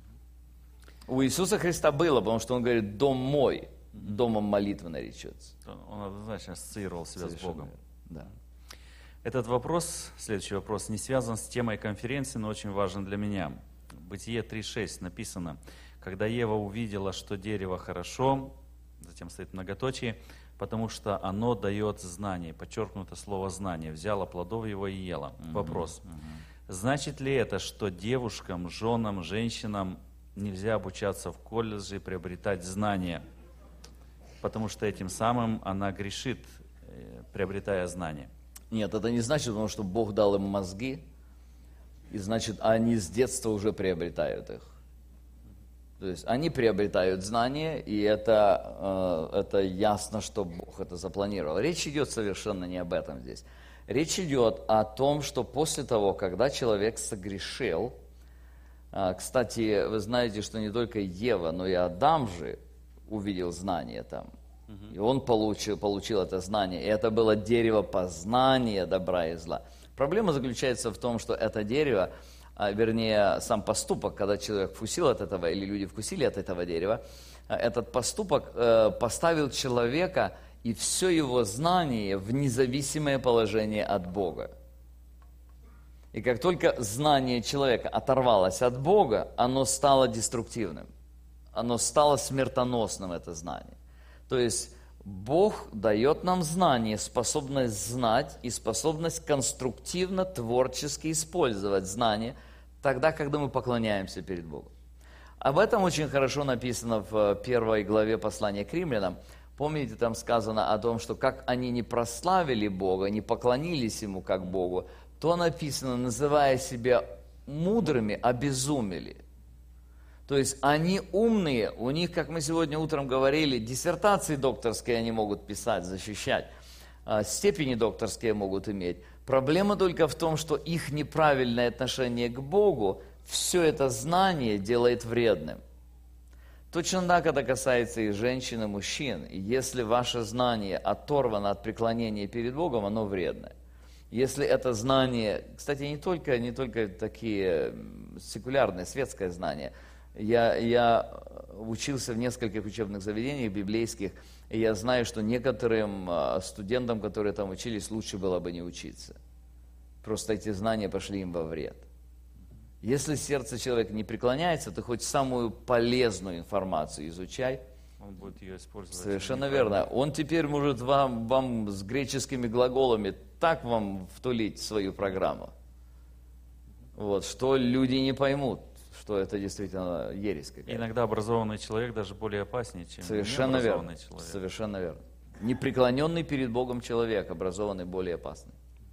У Иисуса Христа было, потому что Он говорит, дом мой, домом молитвы наречется. Он однозначно ассоциировал себя с Богом. Да. Этот вопрос, следующий вопрос, не связан с темой конференции, но очень важен для меня. Бытие 3.6 написано, когда Ева увидела, что дерево хорошо, затем стоит многоточие, потому что оно дает знание, подчеркнуто слово знание, взяла плодов его и ела. Вопрос, значит ли это, что девушкам, женам, женщинам нельзя обучаться в колледже и приобретать знания, потому что этим самым она грешит, приобретая знания? Нет, это не значит, потому что Бог дал им мозги, и значит, они с детства уже приобретают их. То есть они приобретают знания, и это ясно, что Бог это запланировал. Речь идет совершенно не об этом здесь. Речь идет о том, что после того, когда человек согрешил, кстати, вы знаете, что не только Ева, но и Адам же увидел знание там. И он получил это знание. И это было дерево познания добра и зла. Проблема заключается в том, что это дерево, вернее, сам поступок, когда человек вкусил от этого, или люди вкусили от этого дерева, этот поступок поставил человека и все его знание в независимое положение от Бога. И как только знание человека оторвалось от Бога, оно стало деструктивным. Оно стало смертоносным, это знание. То есть Бог дает нам знание, способность знать и способность конструктивно, творчески использовать знание тогда, когда мы поклоняемся перед Богом. Об этом очень хорошо написано в 1 главе послания к римлянам. Помните, там сказано о том, что как они не прославили Бога, не поклонились Ему как Богу, то написано, называя себя мудрыми, обезумели. То есть они умные, у них, как мы сегодня утром говорили, диссертации докторские они могут писать, защищать, степени докторские могут иметь. Проблема только в том, что их неправильное отношение к Богу все это знание делает вредным. Точно так это касается и женщин, и мужчин. И если ваше знание оторвано от преклонения перед Богом, оно вредное. Если это знание, кстати, не только такие секулярные, светское знание. Я учился в нескольких учебных заведениях библейских, и я знаю, что некоторым студентам, которые там учились, лучше было бы не учиться. Просто эти знания пошли им во вред. Если сердце человека не преклоняется, то хоть самую полезную информацию изучай. Он будет ее использовать. Совершенно верно. Он теперь может вам с греческими глаголами так вам втулить свою программу, вот, что люди не поймут, что это действительно ересь какая-то. Иногда образованный человек даже более опаснее, чем Совершенно необразованный верно. человек. Совершенно верно. Непреклоненный перед Богом человек, образованный, более опасный.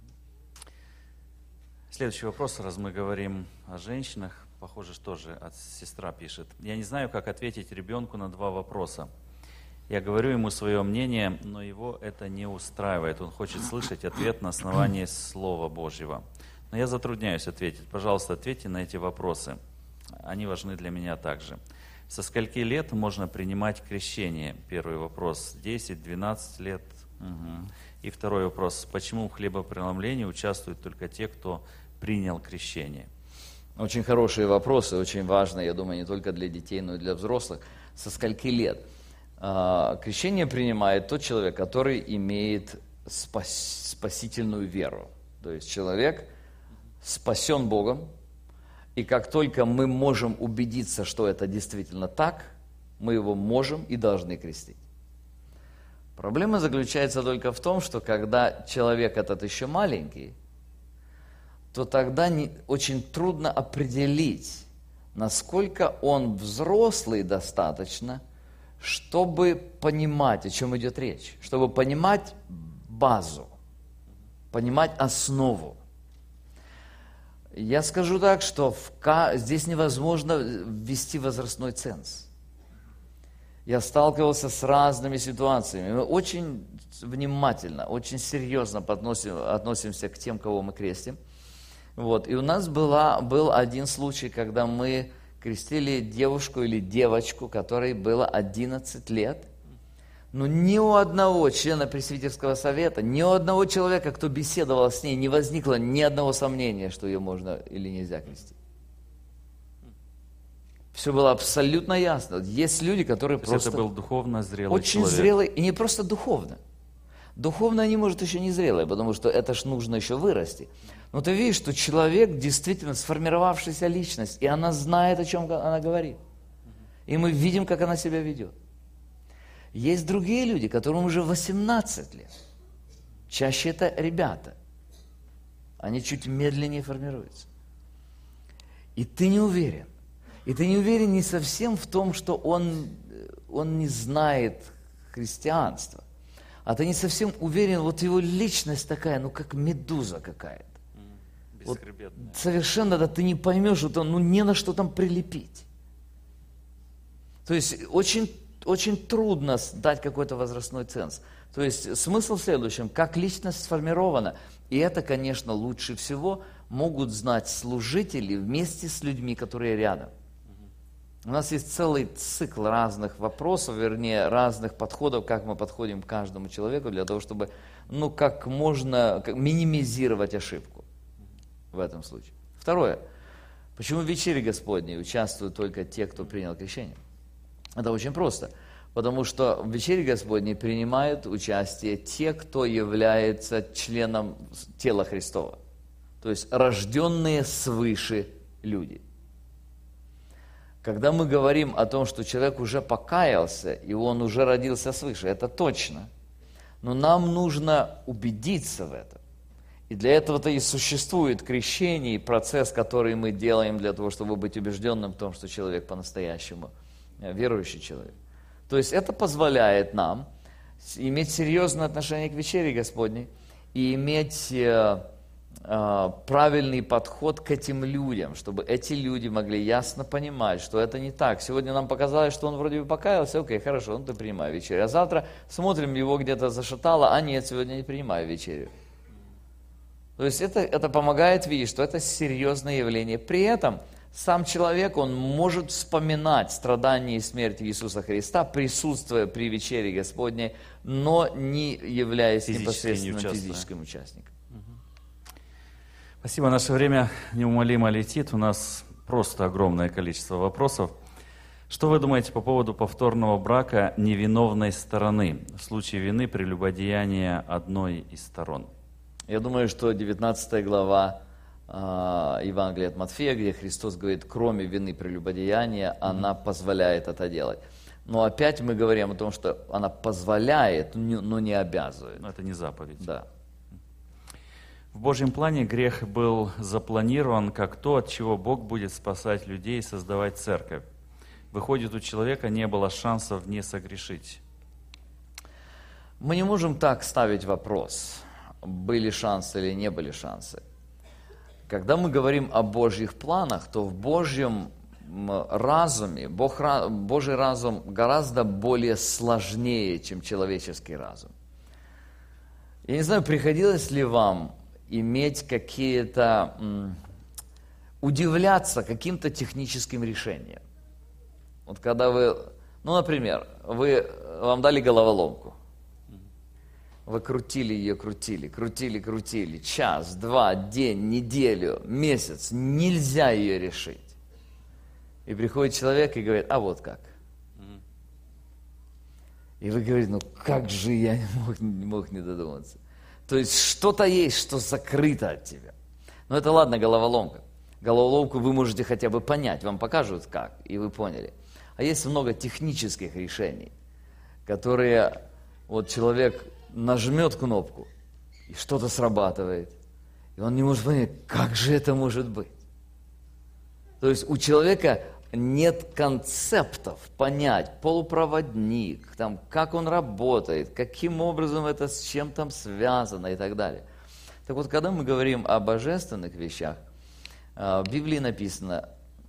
Следующий вопрос, раз мы говорим о женщинах, похоже, что же сестра пишет. Я не знаю, как ответить ребенку на 2 вопроса. Я говорю ему свое мнение, но его это не устраивает. Он хочет слышать ответ на основании Слова Божьего. Но я затрудняюсь ответить. Пожалуйста, ответьте на эти вопросы. Они важны для меня также. Со скольки лет можно принимать крещение? Первый вопрос. 10, 12 лет? Угу. И второй вопрос. Почему в хлебопреломлении участвуют только те, кто принял крещение? Очень хорошие вопросы, очень важные, я думаю, не только для детей, но и для взрослых. Со скольки лет? Крещение принимает тот человек, который имеет спасительную веру. То есть человек спасен Богом, и как только мы можем убедиться, что это действительно так, мы его можем и должны крестить. Проблема заключается только в том, что когда человек этот еще маленький, то тогда очень трудно определить, насколько он взрослый достаточно, чтобы понимать, о чем идет речь, чтобы понимать базу, понимать основу. Я скажу так, что здесь невозможно ввести возрастной ценз. Я сталкивался с разными ситуациями. Мы очень внимательно, очень серьезно относимся к тем, кого мы крестим. Вот. И у нас был один случай, когда мы крестили девушку или девочку, которой было 11 лет. Но ни у одного члена пресвитерского совета, ни у одного человека, кто беседовал с ней, не возникло ни одного сомнения, что ее можно или нельзя крестить. Все было абсолютно ясно. Есть люди, которые просто... это был духовно зрелый очень человек. Зрелый, и не просто духовно. Духовно они, может, еще не зрелые, потому что это ж нужно еще вырасти. Но ты видишь, что человек действительно сформировавшаяся личность, и она знает, о чем она говорит. И мы видим, как она себя ведет. Есть другие люди, которым уже 18 лет. Чаще это ребята. Они чуть медленнее формируются. И ты не уверен. И ты не уверен не совсем в том, что он не знает христианства. А ты не совсем уверен, вот его личность такая, ну как медуза какая-то. Вот совершенно, да, ты не поймешь, что не на что там прилепить. То есть очень трудно дать какой-то возрастной ценз. То есть смысл в следующем, как личность сформирована. И это, конечно, лучше всего могут знать служители вместе с людьми, которые рядом. У нас есть целый цикл разных вопросов, вернее, разных подходов, как мы подходим к каждому человеку, для того, чтобы, как можно минимизировать ошибку в этом случае. Второе. Почему в вечере Господней участвуют только те, кто принял крещение? Это очень просто. Потому что в вечере Господней принимают участие те, кто является членом тела Христова. То есть рожденные свыше люди. Когда мы говорим о том, что человек уже покаялся, и он уже родился свыше, это точно. Но нам нужно убедиться в этом. И для этого-то и существует крещение, и процесс, который мы делаем для того, чтобы быть убежденным в том, что человек по-настоящему верующий человек. То есть это позволяет нам иметь серьезное отношение к вечере Господней и иметь правильный подход к этим людям, чтобы эти люди могли ясно понимать, что это не так. Сегодня нам показалось, что он вроде бы покаялся, окей, хорошо, ты принимай вечерю. А завтра смотрим, его где-то зашатало, а нет, сегодня не принимаю вечерю. То есть это помогает видеть, что это серьезное явление. При этом сам человек, он может вспоминать страдания и смерть Иисуса Христа, присутствуя при вечере Господней, но не являясь непосредственно физическим участником. Спасибо. Наше время неумолимо летит. У нас просто огромное количество вопросов. Что вы думаете по поводу повторного брака невиновной стороны в случае вины прелюбодеяния одной из сторон? Я думаю, что 19 глава Евангелия от Матфея, где Христос говорит, кроме вины прелюбодеяния, она позволяет это делать. Но опять мы говорим о том, что она позволяет, но не обязывает. Но это не заповедь. Да. В Божьем плане грех был запланирован как то, от чего Бог будет спасать людей и создавать церковь. Выходит, у человека не было шансов не согрешить. Мы не можем так ставить вопрос, были шансы или не были шансы. Когда мы говорим о Божьих планах, то в Божьем разуме, Божий разум гораздо более сложнее, чем человеческий разум. Я не знаю, приходилось ли вам иметь какие-то, удивляться каким-то техническим решениям. Вот когда вы, например, вам дали головоломку, вы крутили ее, крутили, час, два, день, неделю, месяц, нельзя ее решить. И приходит человек и говорит, а вот как. И вы говорите, как же я не мог не додуматься. То есть что-то есть, что закрыто от тебя. Но это ладно, головоломка. Головоломку вы можете хотя бы понять, вам покажут как, и вы поняли. А есть много технических решений, которые вот человек нажмет кнопку, и что-то срабатывает. И он не может понять, как же это может быть. То есть у человека нет концептов понять, полупроводник, как он работает, каким образом это с чем там связано и так далее. Так вот, когда мы говорим о божественных вещах, в Библии написано,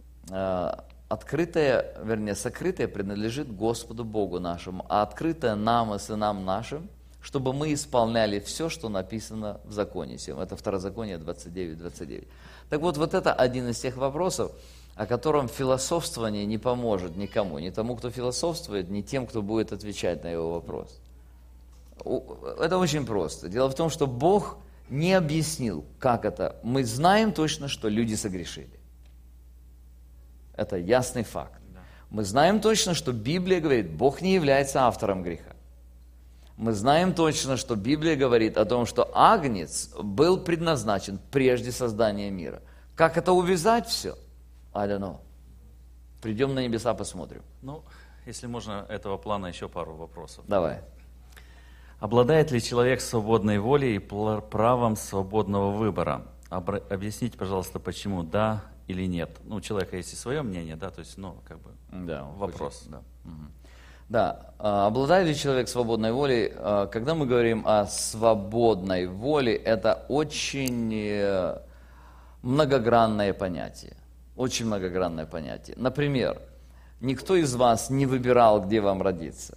сокрытое принадлежит Господу Богу нашему, а открытое нам и сынам нашим, чтобы мы исполняли все, что написано в законе сем. Это Второзаконие 29:29. Так вот это один из тех вопросов, о котором философствование не поможет никому, ни тому, кто философствует, ни тем, кто будет отвечать на его вопрос. Это очень просто. Дело в том, что Бог не объяснил, как это. Мы знаем точно, что люди согрешили. Это ясный факт. Мы знаем точно, что Библия говорит, Бог не является автором греха. Мы знаем точно, что Библия говорит о том, что агнец был предназначен прежде создания мира. Как это увязать все? I don't know. Придем на небеса, посмотрим. Если можно, этого плана еще пару вопросов. Давай. Обладает ли человек свободной волей и правом свободного выбора? Объясните, пожалуйста, почему да или нет. У человека есть и свое мнение, да, то есть, вопрос. Да, обладает ли человек свободной волей? Когда мы говорим о свободной воле, это очень многогранное понятие. Очень многогранное понятие. Например, никто из вас не выбирал, где вам родиться.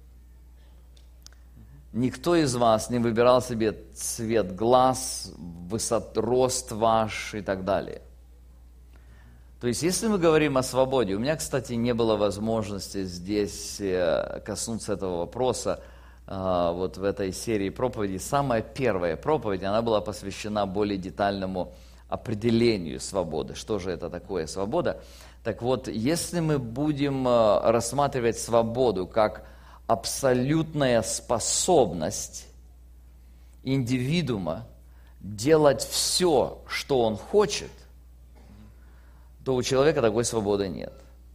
Никто из вас не выбирал себе цвет глаз, рост ваш и так далее. То есть, если мы говорим о свободе, у меня, кстати, не было возможности здесь коснуться этого вопроса, вот в этой серии проповедей. Самая первая проповедь, она была посвящена более детальному определению свободы. Что же это такое свобода? Так вот, если мы будем рассматривать свободу как абсолютная способность индивидуума делать все, что он хочет, то у человека такой свободы нет.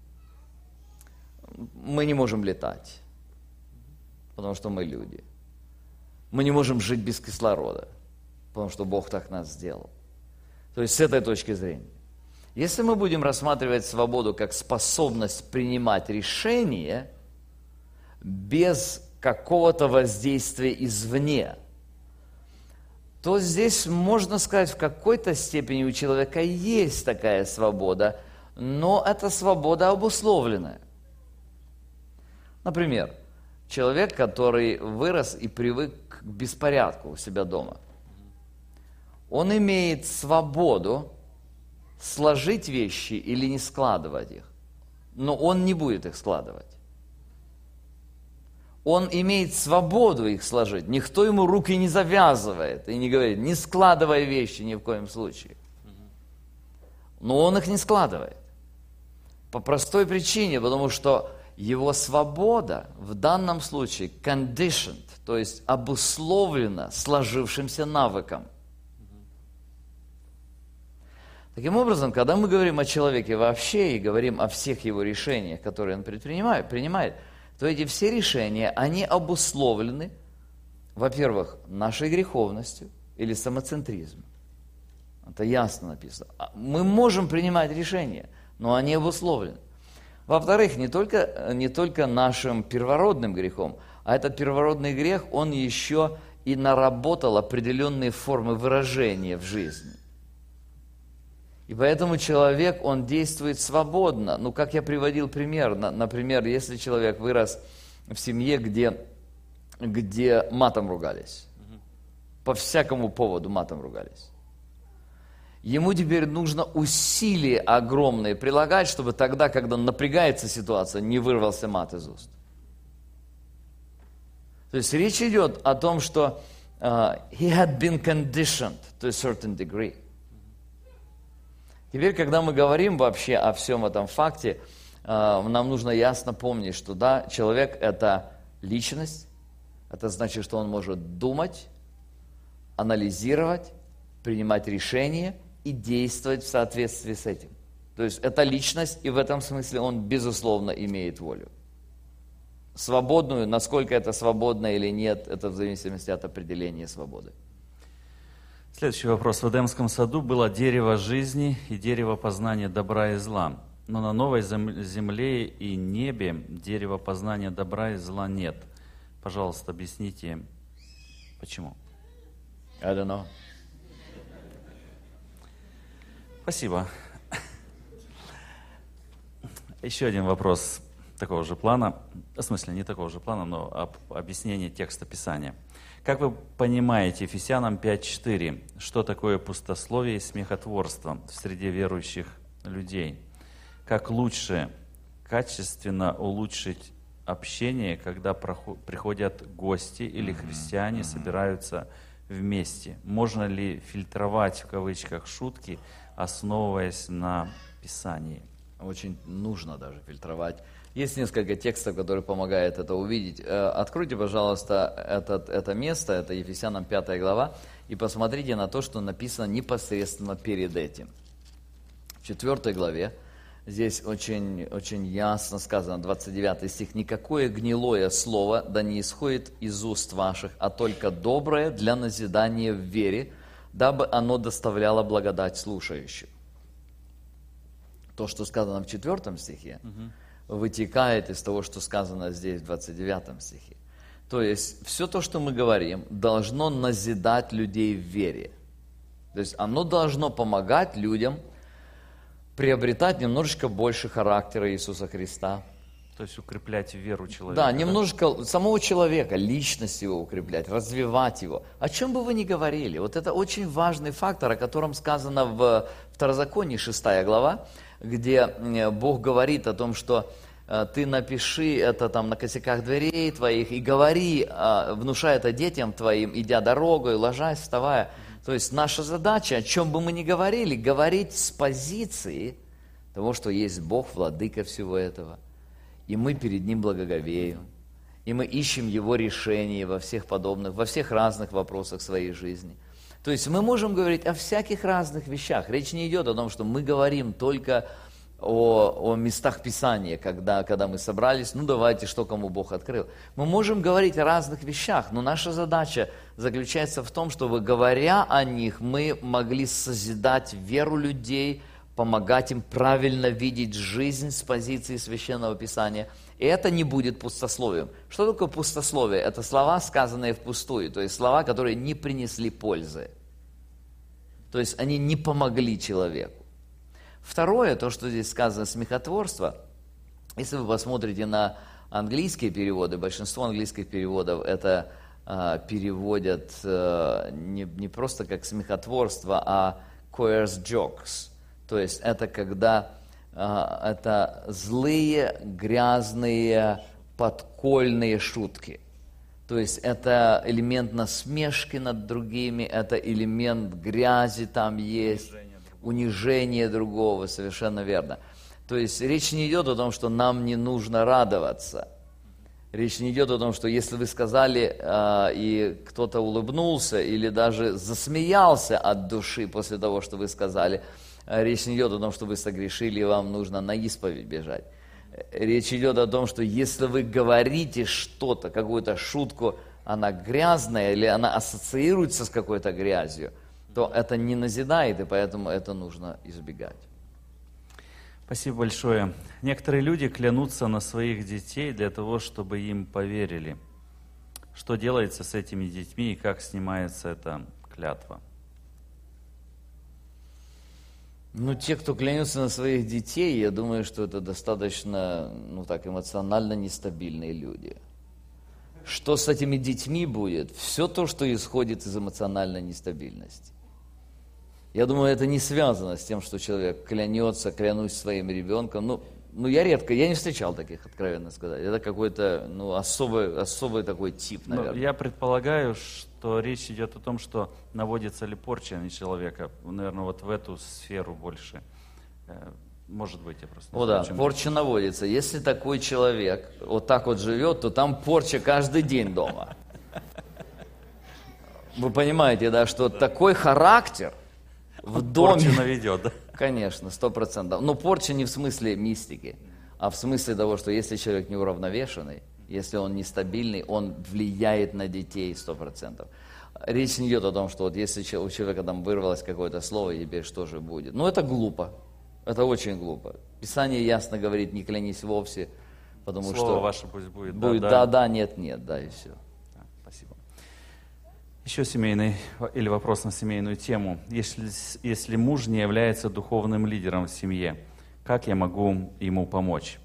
Мы не можем летать, потому что мы люди. Мы не можем жить без кислорода, потому что Бог так нас сделал. То есть с этой точки зрения. Если мы будем рассматривать свободу как способность принимать решения без какого-то воздействия извне, то здесь, можно сказать, в какой-то степени у человека есть такая свобода, но это свобода обусловленная. Например, человек, который вырос и привык к беспорядку у себя дома, он имеет свободу сложить вещи или не складывать их, но он не будет их складывать. Он имеет свободу их сложить. Никто ему руки не завязывает и не говорит, не складывай вещи ни в коем случае. Но он их не складывает. По простой причине, потому что его свобода в данном случае conditioned, то есть обусловлена сложившимся навыком. Таким образом, когда мы говорим о человеке вообще и говорим о всех его решениях, которые он принимает, то эти все решения, они обусловлены, во-первых, нашей греховностью или самоцентризмом. Это ясно написано. Мы можем принимать решения, но они обусловлены. Во-вторых, не только нашим первородным грехом, а этот первородный грех, он еще и наработал определенные формы выражения в жизни. И поэтому человек, он действует свободно. Ну, как я приводил пример, например, если человек вырос в семье, где матом ругались, по всякому поводу матом ругались, ему теперь нужно усилия огромные прилагать, чтобы тогда, когда напрягается ситуация, не вырвался мат из уст. То есть речь идет о том, что he had been conditioned to a certain degree. Теперь, когда мы говорим вообще о всем этом факте, нам нужно ясно помнить, что да, человек – это личность, это значит, что он может думать, анализировать, принимать решения и действовать в соответствии с этим. То есть это личность, и в этом смысле он, безусловно, имеет волю. Свободную, насколько это свободно или нет, это в зависимости от определения свободы. Следующий вопрос. В Эдемском саду было дерево жизни и дерево познания добра и зла. Но на новой земле и небе дерева познания добра и зла нет. Пожалуйста, объясните, почему? I don't know. Спасибо. Еще один вопрос такого же плана, в смысле не такого же плана, но объяснение текста Писания. Как вы понимаете, Ефесянам 5:4, что такое пустословие и смехотворство в среде верующих людей? Как лучше качественно улучшить общение, когда приходят гости или христиане собираются вместе? Можно ли фильтровать, в кавычках, шутки, основываясь на Писании? Очень нужно даже фильтровать. Есть несколько текстов, которые помогают это увидеть. Откройте, пожалуйста, это место, это Ефесянам 5 глава, и посмотрите на то, что написано непосредственно перед этим. В 4 главе здесь очень, очень ясно сказано, 29 стих. «Никакое гнилое слово да не исходит из уст ваших, а только доброе для назидания в вере, дабы оно доставляло благодать слушающим». То, что сказано в 4 стихе, вытекает из того, что сказано здесь в 29 стихе. То есть все то, что мы говорим, должно назидать людей в вере. То есть оно должно помогать людям приобретать немножечко больше характера Иисуса Христа. То есть укреплять веру человека. Да, немножечко самого человека, личность его укреплять, развивать его. О чем бы вы ни говорили, вот это очень важный фактор, о котором сказано в Второзаконии, 6 глава, где Бог говорит о том, что ты напиши это там на косяках дверей твоих и говори, внушай это детям твоим, идя дорогой, ложась, вставая. То есть наша задача, о чем бы мы ни говорили, говорить с позиции того, что есть Бог, владыка всего этого. И мы перед Ним благоговеем, и мы ищем Его решения во всех подобных, во всех разных вопросах своей жизни. То есть мы можем говорить о всяких разных вещах. Речь не идет о том, что мы говорим только о местах Писания, когда мы собрались, ну давайте, что кому Бог открыл. Мы можем говорить о разных вещах, но наша задача заключается в том, чтобы, говоря о них, мы могли созидать веру людей, помогать им правильно видеть жизнь с позиции Священного Писания. И это не будет пустословием. Что такое пустословие? Это слова, сказанные впустую, то есть слова, которые не принесли пользы. То есть они не помогли человеку. Второе, то, что здесь сказано, смехотворство, если вы посмотрите на английские переводы, большинство английских переводов это переводят не просто как смехотворство, а coarse jokes. То есть это когда это злые, грязные, подкольные шутки. То есть это элемент насмешки над другими, это элемент грязи там есть, унижение другого, совершенно верно. То есть речь не идет о том, что нам не нужно радоваться. Речь не идет о том, что если вы сказали, и кто-то улыбнулся или даже засмеялся от души после того, что вы сказали, речь не идет о том, что вы согрешили и вам нужно на исповедь бежать. Речь идет о том, что если вы говорите что-то, какую-то шутку, она грязная или она ассоциируется с какой-то грязью, то это не назидает, и поэтому это нужно избегать. Спасибо большое. Некоторые люди клянутся на своих детей для того, чтобы им поверили. Что делается с этими детьми и как снимается эта клятва? Те, кто клянется на своих детей, я думаю, что это достаточно, эмоционально нестабильные люди. Что с этими детьми будет? Все то, что исходит из эмоциональной нестабильности. Я думаю, это не связано с тем, что человек клянется, клянусь своим ребенком. Я не встречал таких, откровенно сказать. Это какой-то особый такой тип, наверное. Я предполагаю, что речь идет о том, что наводится ли порча на человека, наверное, вот в эту сферу больше. Может быть, я просто не знаю, порча наводится. Если такой человек вот так вот живет, то там порча каждый день дома. Вы понимаете, да, что такой характер в доме... Порчу наведет, да? Конечно, 100%. Но порча не в смысле мистики, а в смысле того, что если человек неуравновешенный, если он нестабильный, он влияет на детей 100%. Речь не идет о том, что вот если у человека там вырвалось какое-то слово, и теперь что же будет. Это глупо. Это очень глупо. Писание ясно говорит, не клянись вовсе, потому Слово что... Слово ваше пусть будет. Будет да, нет, нет, да, и все. Спасибо. Еще семейный или вопрос на семейную тему. Если муж не является духовным лидером в семье, как я могу ему помочь?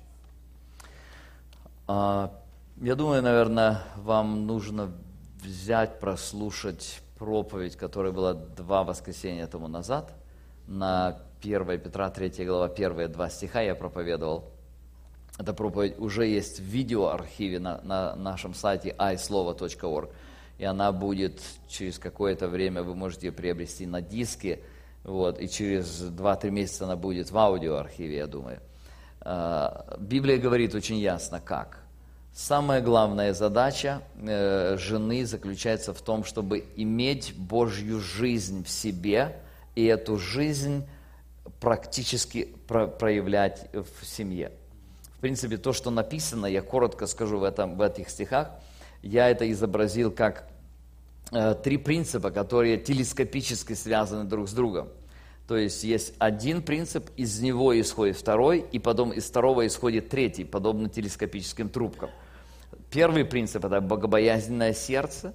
Я думаю, наверное, вам нужно прослушать проповедь, которая была 2 воскресенья тому назад, на 1 Петра, 3 глава, первые 2 стиха я проповедовал. Эта проповедь уже есть в видеоархиве на нашем сайте islova.org. И она будет через какое-то время, вы можете ее приобрести на диске, и через 2-3 месяца она будет в аудиоархиве, я думаю. Библия говорит очень ясно, как. Самая главная задача жены заключается в том, чтобы иметь Божью жизнь в себе, и эту жизнь практически проявлять в семье. В принципе, то, что написано, я коротко скажу в этих стихах, я это изобразил как 3 принципа, которые телескопически связаны друг с другом. То есть есть один принцип, из него исходит второй, и потом из второго исходит третий, подобно телескопическим трубкам. Первый принцип – это богобоязненное сердце.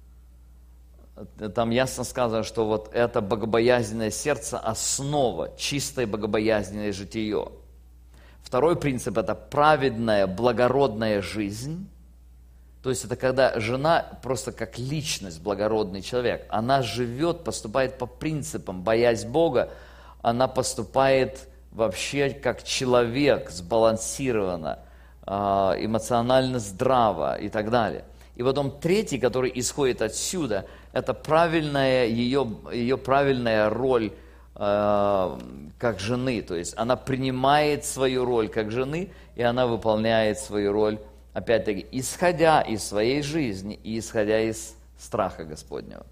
Там ясно сказано, что вот это богобоязненное сердце – основа чистой богобоязненной житие. Второй принцип – это праведная, благородная жизнь. То есть это когда жена просто как личность, благородный человек, она живет, поступает по принципам, боясь Бога, она поступает вообще как человек, сбалансированно, эмоционально здраво и так далее. И потом третий, который исходит отсюда, это ее правильная роль как жены. То есть она принимает свою роль как жены, и она выполняет свою роль, опять-таки, исходя из своей жизни и исходя из страха Господнего.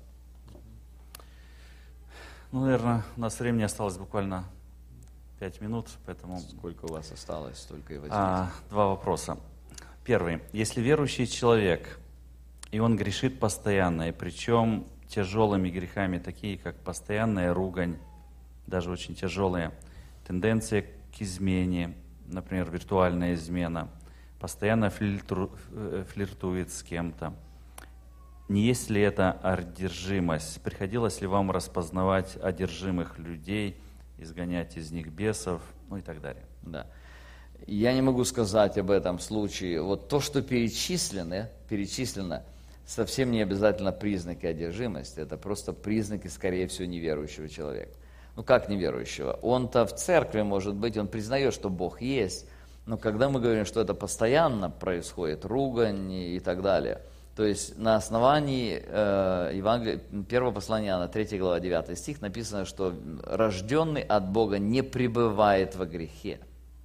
Наверное, у нас времени осталось буквально 5 минут, поэтому... Сколько у вас осталось, столько и возьмите. 2 вопроса. Первый. Если верующий человек, и он грешит постоянно, и причем тяжелыми грехами, такие как постоянная ругань, даже очень тяжелые, тенденция к измене, например, виртуальная измена, постоянно флиртует с кем-то. Не есть ли это одержимость? Приходилось ли вам распознавать одержимых людей, изгонять из них бесов, и так далее? Да. Я не могу сказать об этом случае. Вот то, что перечислено, совсем не обязательно признаки одержимости. Это просто признаки, скорее всего, неверующего человека. Как неверующего? Он-то в церкви, может быть, он признает, что Бог есть, но когда мы говорим, что это постоянно происходит, ругань и так далее, то есть на основании Евангелия, 1 послание Иоанна, 3 глава, 9 стих, написано, что рожденный от Бога не пребывает во грехе.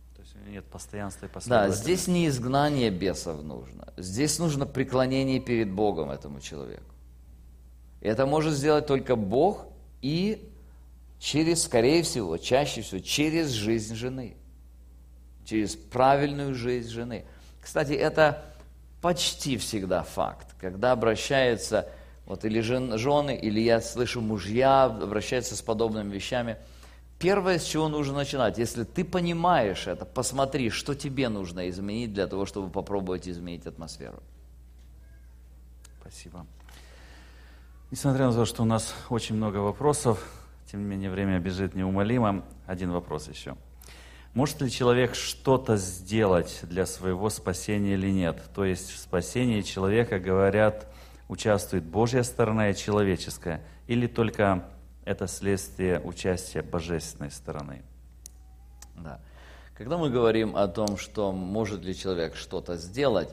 нет постоянства и Да, последовательности. здесь не изгнание бесов нужно. Здесь нужно преклонение перед Богом этому человеку. И это может сделать только Бог и через, скорее всего, чаще всего, через жизнь жены. Через правильную жизнь жены. Кстати, это почти всегда факт. Когда обращаются вот или жены, или я слышу мужья обращаются с подобными вещами, первое, с чего нужно начинать, если ты понимаешь это, посмотри, что тебе нужно изменить для того, чтобы попробовать изменить атмосферу. Спасибо. Несмотря на то, что у нас очень много вопросов, тем не менее время бежит неумолимо. Один вопрос еще. Может ли человек что-то сделать для своего спасения или нет? То есть в спасении человека, говорят, участвует Божья сторона и человеческая, или только это следствие участия божественной стороны? Да. Когда мы говорим о том, что может ли человек что-то сделать,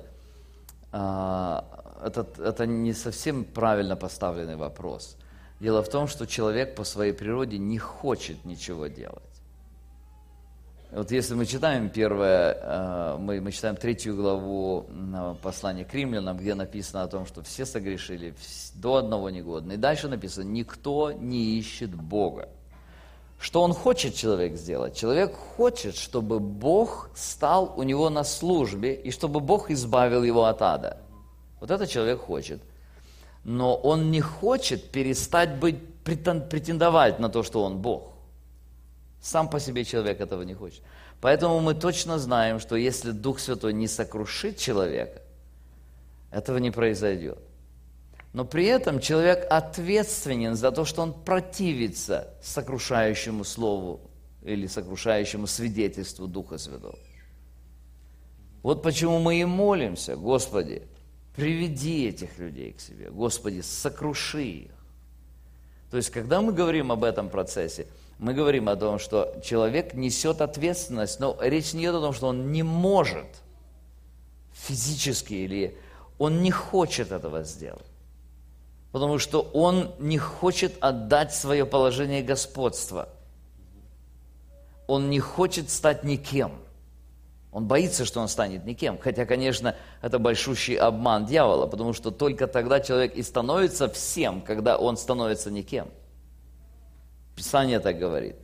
это не совсем правильно поставленный вопрос. Дело в том, что человек по своей природе не хочет ничего делать. Вот если мы читаем мы читаем 3 главу послания к римлянам, где написано о том, что все согрешили, до одного негодны. И дальше написано, никто не ищет Бога. Что он хочет, человек, сделать? Человек хочет, чтобы Бог стал у него на службе, и чтобы Бог избавил его от ада. Вот это человек хочет. Но он не хочет перестать претендовать на то, что он Бог. Сам по себе человек этого не хочет. Поэтому мы точно знаем, что если Дух Святой не сокрушит человека, этого не произойдет. Но при этом человек ответственен за то, что он противится сокрушающему слову или сокрушающему свидетельству Духа Святого. Вот почему мы и молимся: Господи, приведи этих людей к себе, Господи, сокруши их. То есть, когда мы говорим об этом процессе, мы говорим о том, что человек несет ответственность, но речь не идет о том, что он не может физически или он не хочет этого сделать. Потому что он не хочет отдать свое положение господства. Он не хочет стать никем. Он боится, что он станет никем. Хотя, конечно, это большущий обман дьявола, потому что только тогда человек и становится всем, когда он становится никем. Писание так говорит.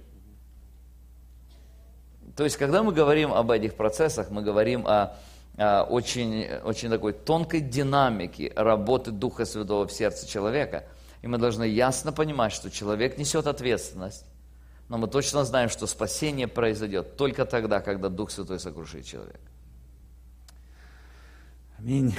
То есть, когда мы говорим об этих процессах, мы говорим о очень такой тонкой динамике работы Духа Святого в сердце человека. И мы должны ясно понимать, что человек несет ответственность, но мы точно знаем, что спасение произойдет только тогда, когда Дух Святой сокрушит человека. Аминь.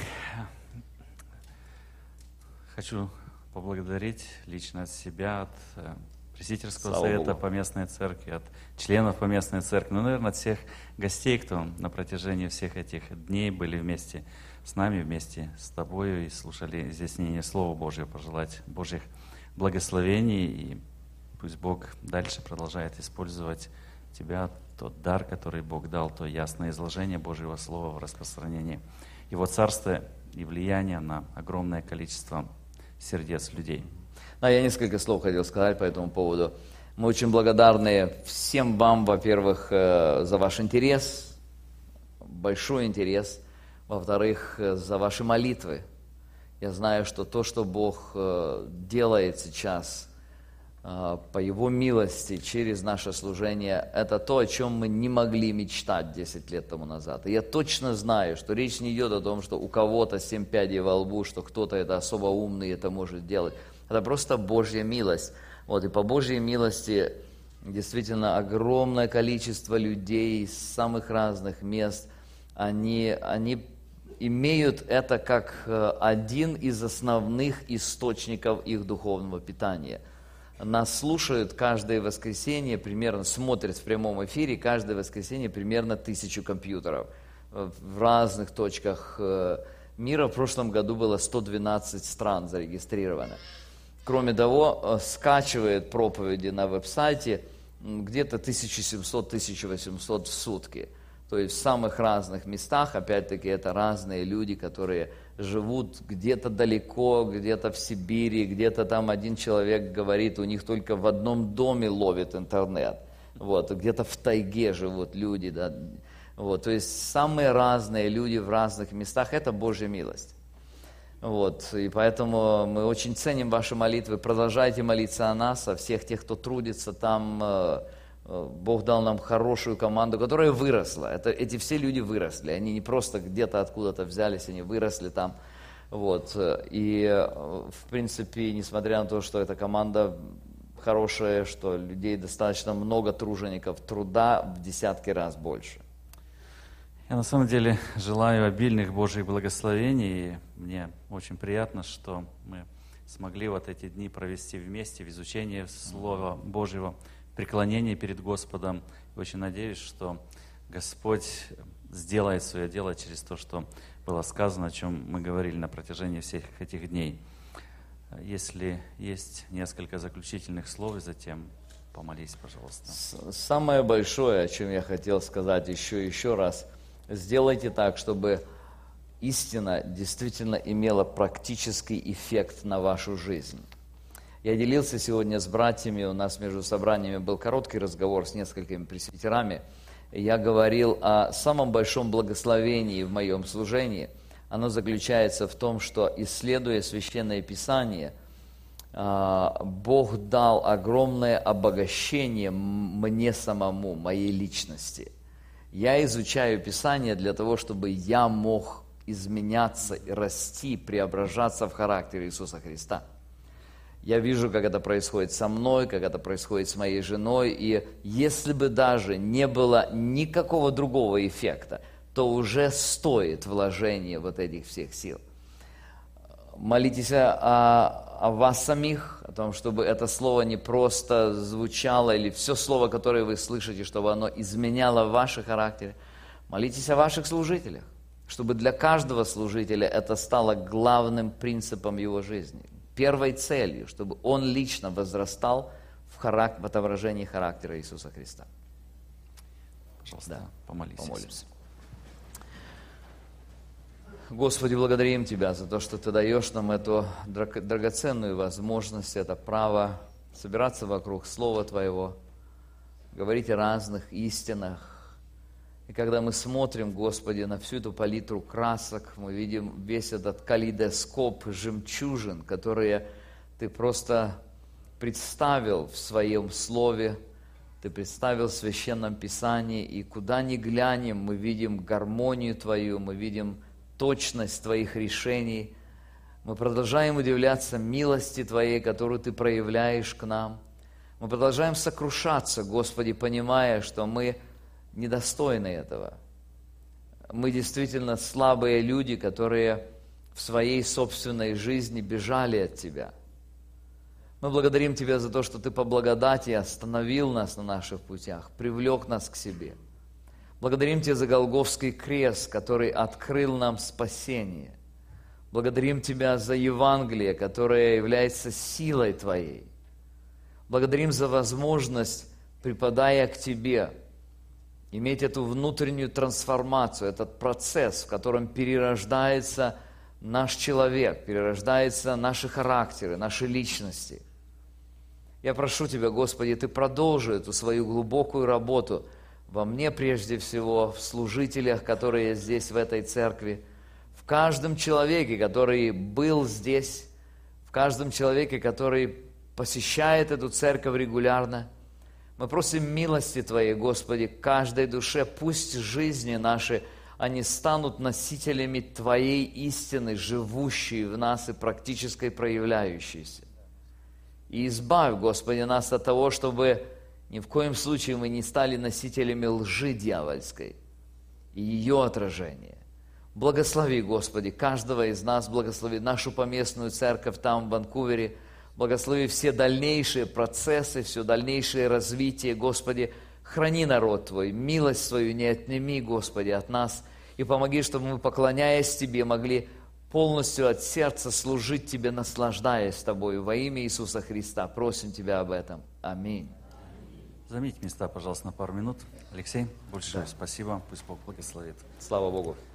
Хочу поблагодарить лично от себя, от Пресвитерского совета Поместной Церкви, от членов Поместной Церкви, наверное, от всех гостей, кто на протяжении всех этих дней были вместе с нами, вместе с тобою и слушали изъяснение Слова Божьего, пожелать Божьих благословений, и пусть Бог дальше продолжает использовать тебя, тот дар, который Бог дал, то ясное изложение Божьего Слова в распространении Его Царства и влияние на огромное количество сердец людей. Да, я несколько слов хотел сказать по этому поводу. Мы очень благодарны всем вам, во-первых, за ваш интерес, большой интерес, во-вторых, за ваши молитвы. Я знаю, что то, что Бог делает сейчас по Его милости через наше служение, это то, о чем мы не могли мечтать 10 лет тому назад. И я точно знаю, что речь не идет о том, что у кого-то 7 пядей во лбу, что кто-то это особо умный это может делать. Это просто Божья милость. Вот, и по Божьей милости действительно огромное количество людей из самых разных мест, они имеют это как один из основных источников их духовного питания. Нас слушают каждое воскресенье примерно, смотрят в прямом эфире каждое воскресенье примерно 1000 компьютеров в разных точках мира. В прошлом году было 112 стран зарегистрировано. Кроме того, скачивает проповеди на веб-сайте где-то 1700-1800 в сутки. То есть в самых разных местах, опять-таки, это разные люди, которые живут где-то далеко, где-то в Сибири, где-то там один человек говорит, у них только в одном доме ловит интернет. Вот, где-то в тайге живут люди, да. Вот, то есть самые разные люди в разных местах – это Божья милость. Вот, и поэтому мы очень ценим ваши молитвы. Продолжайте молиться о нас, о всех тех, кто трудится там. Бог дал нам хорошую команду, которая выросла. Эти все люди выросли. Они не просто где-то откуда-то взялись, они выросли там. Вот. И, в принципе, несмотря на то, что эта команда хорошая, что людей достаточно много, тружеников, труда в десятки раз больше. Я на самом деле желаю обильных Божьих благословений. И мне очень приятно, что мы смогли вот эти дни провести вместе в изучении Слова Божьего, в преклонении перед Господом. И очень надеюсь, что Господь сделает свое дело через то, что было сказано, о чем мы говорили на протяжении всех этих дней. Если есть несколько заключительных слов, и затем помолись, пожалуйста. Самое большое, о чем я хотел сказать еще раз, сделайте так, чтобы истина действительно имела практический эффект на вашу жизнь. Я делился сегодня с братьями, у нас между собраниями был короткий разговор с несколькими пресвитерами. Я говорил о самом большом благословении в моем служении. Оно заключается в том, что, исследуя Священное Писание, Бог дал огромное обогащение мне самому, моей личности. Я изучаю Писание для того, чтобы я мог изменяться, расти, преображаться в характере Иисуса Христа. Я вижу, как это происходит со мной, как это происходит с моей женой, и если бы даже не было никакого другого эффекта, то уже стоит вложение вот этих всех сил. Молитесь о вас самих, о том, чтобы это слово не просто звучало, или все слово, которое вы слышите, чтобы оно изменяло ваши характеры. Молитесь о ваших служителях, чтобы для каждого служителя это стало главным принципом его жизни, первой целью, чтобы он лично возрастал в отображении характера Иисуса Христа. Пожалуйста, помолись. Помолимся. Господи, благодарим Тебя за то, что Ты даешь нам эту драгоценную возможность, это право собираться вокруг Слова Твоего, говорить о разных истинах. И когда мы смотрим, Господи, на всю эту палитру красок, мы видим весь этот калейдоскоп жемчужин, которые Ты просто представил в Своем Слове, Ты представил в Священном Писании, и куда ни глянем, мы видим гармонию Твою, мы видим точность Твоих решений. Мы продолжаем удивляться милости Твоей, которую Ты проявляешь к нам. Мы продолжаем сокрушаться, Господи, понимая, что мы недостойны этого. Мы действительно слабые люди, которые в своей собственной жизни бежали от Тебя. Мы благодарим Тебя за то, что Ты по благодати остановил нас на наших путях, привлек нас к себе. Благодарим Тебя за Голгофский крест, который открыл нам спасение. Благодарим Тебя за Евангелие, которое является силой Твоей. Благодарим за возможность, припадая к Тебе, иметь эту внутреннюю трансформацию, этот процесс, в котором перерождается наш человек, перерождаются наши характеры, наши личности. Я прошу Тебя, Господи, Ты продолжи эту свою глубокую работу во мне прежде всего, в служителях, которые здесь, в этой церкви, в каждом человеке, который был здесь, в каждом человеке, который посещает эту церковь регулярно. Мы просим милости Твоей, Господи, каждой душе, пусть жизни наши, они станут носителями Твоей истины, живущей в нас и практической проявляющейся. И избавь, Господи, нас от того, чтобы ни в коем случае мы не стали носителями лжи дьявольской и ее отражения. Благослови, Господи, каждого из нас, благослови нашу поместную церковь там, в Ванкувере, благослови все дальнейшие процессы, все дальнейшее развитие, Господи, храни народ Твой, милость свою не отними, Господи, от нас, и помоги, чтобы мы, поклоняясь Тебе, могли полностью от сердца служить Тебе, наслаждаясь Тобою. Во имя Иисуса Христа просим Тебя об этом. Аминь. Займите места, пожалуйста, на пару минут. Алексей, большое спасибо. Пусть Бог благословит. Слава Богу.